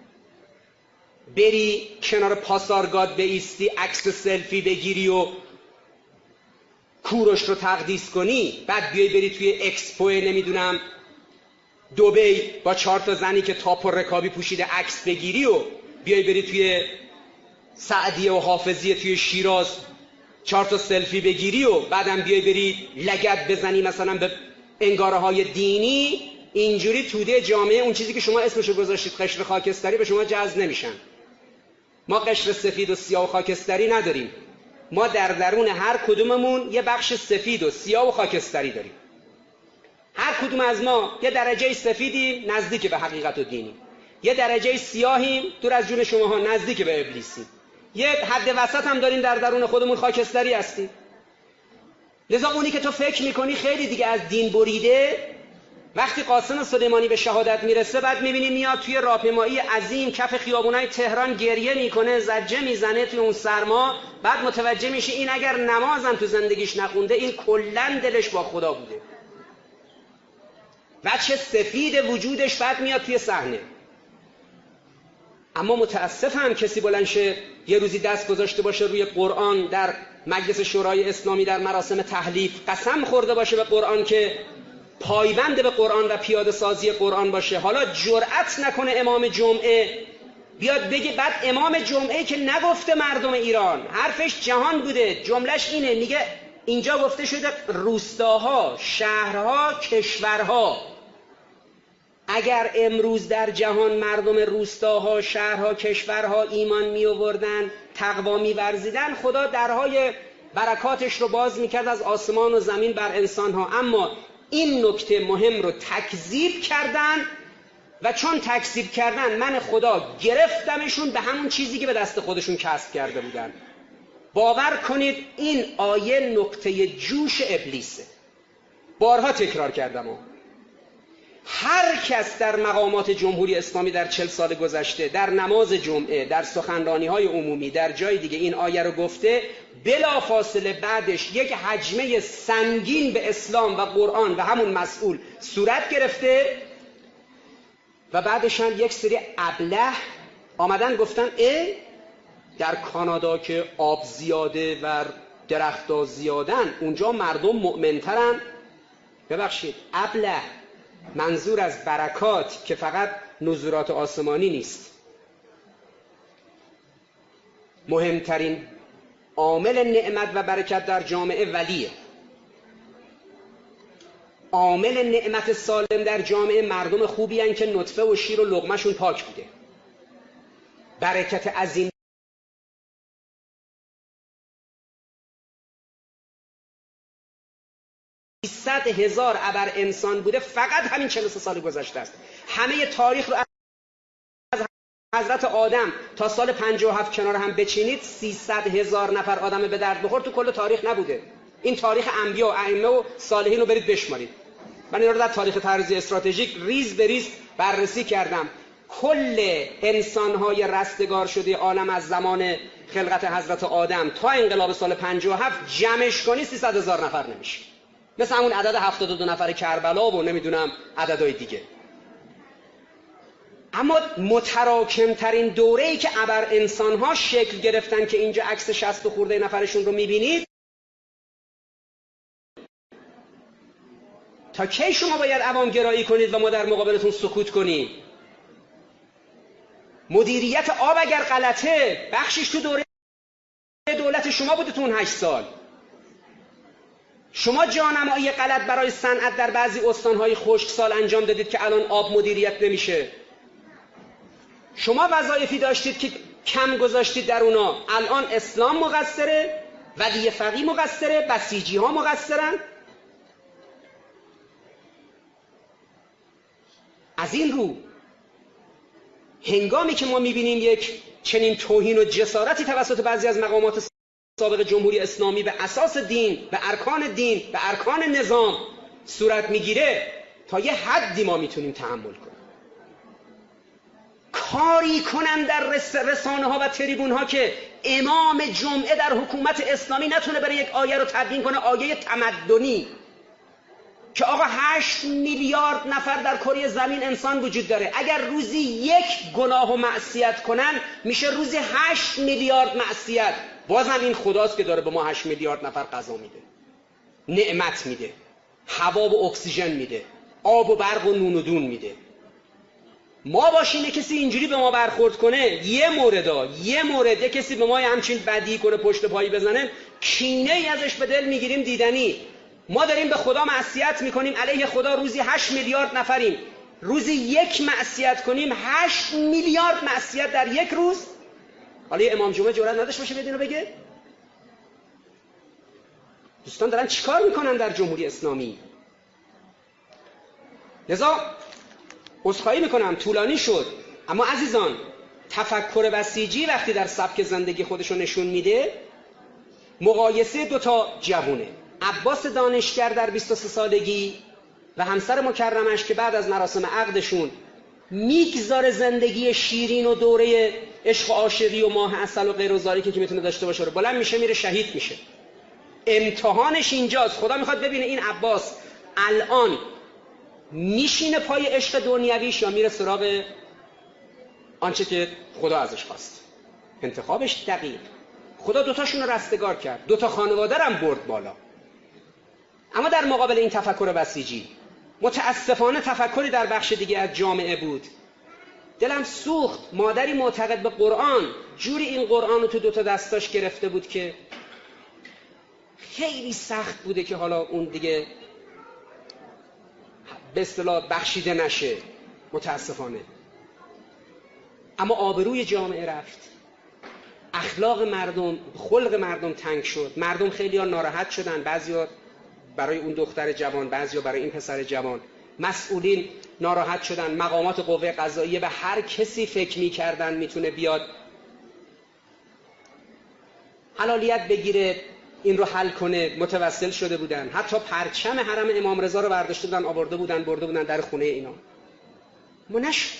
بری کنار پاسارگاد بایستی، عکس سلفی بگیری و کوروش رو تقدیس کنی، بعد بیای بری توی اکسپو نمیدونم دبی با 4 تا زنی که تاپ و رکابی پوشیده عکس بگیری و بیای بری توی سعدیه و حافظیه توی شیراز 4 تا سلفی بگیری و بعدم بیای بری لگد بزنی مثلا به انگاره های دینی، اینجوری توده جامعه اون چیزی که شما اسمشو گذاشتید قشر خاکستری به شما جذب نمیشن. ما قشر سفید و سیاه و خاکستری نداریم. ما در درون هر کدوممون یه بخش سفید و سیاه و خاکستری داریم. هر کدوم از ما یه درجه سفیدیم نزدیک به حقیقت و دینی، یه درجه سیاهیم دور از جون شماها نزدیک به ابلیسی، یه حد وسط هم داریم در درون خودمون خاکستری هستیم. لذا اونی که تو فکر میکنی خیلی دیگه از دین بریده، وقتی قاسم سلیمانی به شهادت میرسه بعد میبینی میاد توی راهپیمایی عظیم کف خیابونای تهران گریه میکنه، زجه میزنه توی اون سرما، بعد متوجه میشه این اگر نمازم تو زندگیش نخونده این کلن دلش با خدا بوده. بچه سفید وجودش بعد میاد توی صحنه. اما متاسفم کسی بلند شه یه روزی دست گذاشته باشه روی قرآن در مجلس شورای اسلامی در مراسم تحلیف، قسم خورده باشه به قرآن که پایبند به قرآن و پیاده سازی قرآن باشه، حالا جرأت نکنه امام جمعه بیاد بگه، بعد امام جمعه که نگفته مردم ایران، حرفش جهان بوده، جملهش اینه، میگه اینجا گفته شده روستاها، شهرها، کشورها. اگر امروز در جهان مردم روستاها، شهرها، کشورها ایمان می آوردن، تقوا می ورزیدن، خدا درهای برکاتش رو باز میکرد از آسمان و زمین بر انسانها. اما این نکته مهم رو تکذیب کردن و چون تکذیب کردن من خدا گرفتمشون به همون چیزی که به دست خودشون کسب کرده بودن. باور کنید این آیه نقطه جوش ابلیسه. بارها تکرار کردم هر کس در مقامات جمهوری اسلامی در 40 سال گذشته در نماز جمعه، در سخنرانی‌های عمومی، در جای دیگه این آیه رو گفته، بلافاصله بعدش یک هجمه سنگین به اسلام و قرآن و همون مسئول صورت گرفته و بعدش هم یک سری ابله آمدن گفتن در کانادا که آب زیاده و درخت‌ها زیادن اونجا مردم مؤمن‌ترن. ببخشید ابله منظور از برکات که فقط نزولات آسمانی نیست، مهمترین عامل نعمت و برکت در جامعه ولیه. عامل نعمت سالم در جامعه مردم خوبی هن که نطفه و شیر و لقمه‌شون پاک بوده. برکت عظیم 300,000 ابر انسان بوده فقط همین 43 سال گذشته است. همه تاریخ رو از حضرت آدم تا سال 57 کنار هم بچینید 300,000 نفر آدم به درد بخور تو کل تاریخ نبوده. این تاریخ انبیا و ائمه و صالحین رو برید بشمارید. من اینا رو در تاریخ طرزی استراتژیک ریز به ریز بررسی کردم. کل انسان‌های رستگار شده عالم از زمان خلقت حضرت آدم تا انقلاب سال 57 جمعش کنی 300,000 نفر نمیشه. مثل همون عدد 72 نفر کربلا و نمیدونم عددهای دیگه. اما متراکم ترین دوره‌ای که ابر انسان‌ها شکل گرفتن که اینجا عکس 60 خورده نفرشون رو می‌بینید، تا کی شما باید عوام‌گرایی کنید و ما در مقابلتون سکوت کنیم؟ مدیریت آب اگر غلطه بخشش تو دوره دولت شما بوده تو اون 8 سال. شما جانمایی غلط برای صنعت در بعضی استانهای خشکسال انجام دادید که الان آب مدیریت نمیشه. شما وظایفی داشتید که کم گذاشتید در اونا. الان اسلام مقصره، ولی فقیه مقصره، بسیجی ها مقصرن. از این رو هنگامی که ما میبینیم یک چنین توهین و جسارتی توسط بعضی از مقامات سابق جمهوری اسلامی به اساس دین، به ارکان دین، به ارکان نظام صورت میگیره، تا یه حدی ما میتونیم تحمل کنیم. کاری کنن در رسانه ها و تریبون ها که امام جمعه در حکومت اسلامی نتونه برای یک آیه رو تدوین کنه، آیه تمدنی که آقا 8 میلیارد نفر در کره زمین انسان وجود داره، اگر روزی یک گناه و معصیت کنن میشه روزی 8 میلیارد معصیت. بازم این خداست که داره به ما 8 میلیارد نفر غذا میده، نعمت میده، هوا و اکسیژن میده، آب و برق و نون و دون میده. ما باشیم کسی اینجوری به ما برخورد کنه، یه مورد کسی به ما همچین بدی کنه، پشت پایی بزنه، کینه ای ازش به دل میگیریم دیدنی. ما داریم به خدا معصیت میکنیم، علیه خدا روزی 8 میلیارد نفریم، روزی یک معصیت کنیم 8 میلیارد معصیت در یک روز. حالا یه امام جمعه جرئت نداشت باشه بدینو بگه؟ دوستان دارن چیکار میکنن در جمهوری اسلامی؟ لذا عذرخواهی میکنم طولانی شد، اما عزیزان تفکر بسیجی وقتی در سبک زندگی خودشو نشون میده، مقایسه دوتا جوونه، عباس دانشگر در 23 سالگی و همسر مکرمش که بعد از مراسم عقدشون میگذاره زندگی شیرین و دوره عشق و عاشقی و ماه عسل و غیر و ذالک که میتونه داشته باشه رو بلند میشه میره شهید میشه. امتحانش اینجاست. خدا میخواد ببینه این عباس الان میشینه پای عشق دنیویش یا میره سراغ آنچه که خدا ازش خواست. انتخابش دقیق. خدا دوتاشون رو رستگار کرد، دوتا خانواده رو هم برد بالا. اما در مقابل این تفکر بسیجی متاسفانه تفکری در بخش دیگه از جامعه بود. دلم سوخت. مادری معتقد به قرآن جوری این قرآن رو تو دوتا دستاش گرفته بود که خیلی سخت بوده که حالا اون دیگه به اصطلاح بخشیده نشه متاسفانه. اما آبروی جامعه رفت، اخلاق مردم، خلق مردم تنگ شد، مردم خیلی ها ناراحت شدن، بعضی ها برای اون دختر جوان، بعضی ها برای این پسر جوان، مسئولین ناراحت شدن، مقامات قوه قضاییه به هر کسی فکر می‌کردن میتونه بیاد حلالیت بگیره این رو حل کنه متوسل شده بودن. حتی پرچم حرم امام رضا رو برداشته بودن آورده بودن برده بودن در خونه اینا. ما نشد.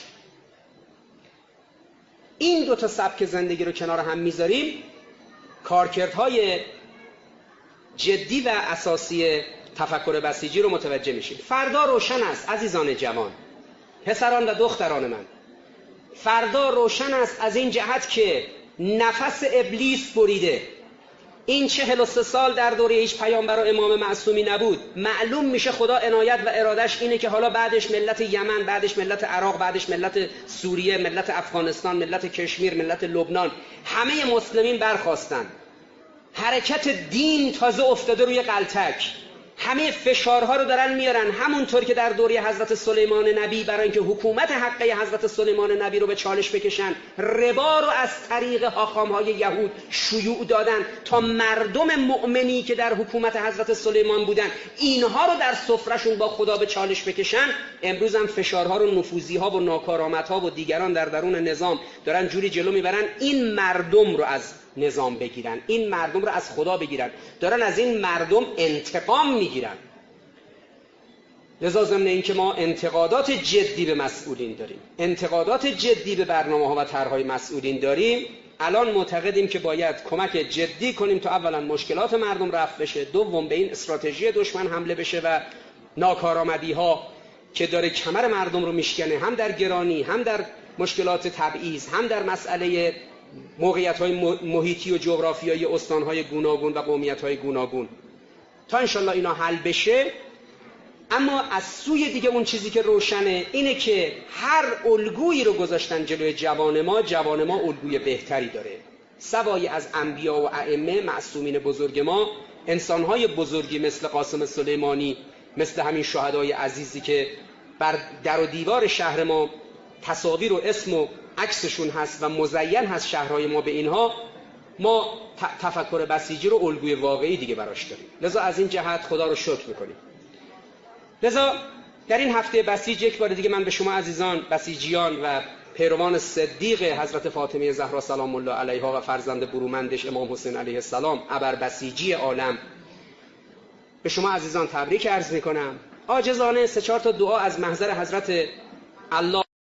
این دو تا سبک زندگی رو کنار هم میذاریم، کارکردهای جدی و اساسی تفکر بسیجی رو متوجه میشیم. فردا روشن است عزیزان جوان، پسران و دختران من، فردا روشن است از این جهت که نفس ابلیس بریده. این 43 سال در دوره هیچ پیامبر و امام معصومی نبود. معلوم میشه خدا عنایت و ارادش اینه که حالا بعدش ملت یمن، بعدش ملت عراق، بعدش ملت سوریه، ملت افغانستان، ملت کشمیر، ملت لبنان، همه مسلمین برخاستن. حرکت دین تازه افتاده روی غلطک. همه فشارها رو دارن میارن، همونطور که در دوره حضرت سلیمان نبی برای اینکه حکومت حقه حضرت سلیمان نبی رو به چالش بکشن، ربا رو از طریق حاخامهای یهود شیوع دادن تا مردم مؤمنی که در حکومت حضرت سلیمان بودن اینها رو در سفرهشون با خدا به چالش بکشن. امروز هم فشارها رو نفوذی‌ها و ناکارآمدها و دیگران در درون نظام دارن جوری جلو میبرن این مردم رو از نظام بگیرن، این مردم رو از خدا بگیرن، دارن از این مردم انتقام میگیرن. لذا ضمن این که ما انتقادات جدی به مسئولین داریم، انتقادات جدی به برنامه‌ها و طرح‌های مسئولین داریم، الان معتقدیم که باید کمک جدی کنیم تا اولا مشکلات مردم رفع بشه، دوم به این استراتژی دشمن حمله بشه و ناکارآمدی‌ها که داره کمر مردم رو میشکنه، هم در گرانی، هم در مشکلات تبعیض، هم در مسئله موقعیت‌های محیطی و جغرافیایی استان‌های گوناگون و قومیت‌های گوناگون، تا انشالله اینا حل بشه. اما از سوی دیگه اون چیزی که روشنه اینه که هر الگویی رو گذاشتن جلوی جوان ما الگوی بهتری داره. سوای از انبیا و ائمه معصومین بزرگ ما، انسان‌های بزرگی مثل قاسم سلیمانی، مثل همین شهدای عزیزی که بر در و دیوار شهر ما تصاویر و اسم و عکسشون هست و مزین هست شهرهای ما به اینها، ما تفکر بسیجی رو الگوی واقعی دیگه براش داریم. لذا از این جهت خدا رو شکر میکنیم. لذا در این هفته بسیج یک بار دیگه من به شما عزیزان بسیجیان و پیروان صدیق حضرت فاطمه زهرا سلام الله علیها و فرزند برومندش امام حسین علیه السلام ابر بسیجی عالم به شما عزیزان تبریک عرض میکنم. عاجزانه 3-4 تا دعا از محضر حضرت الله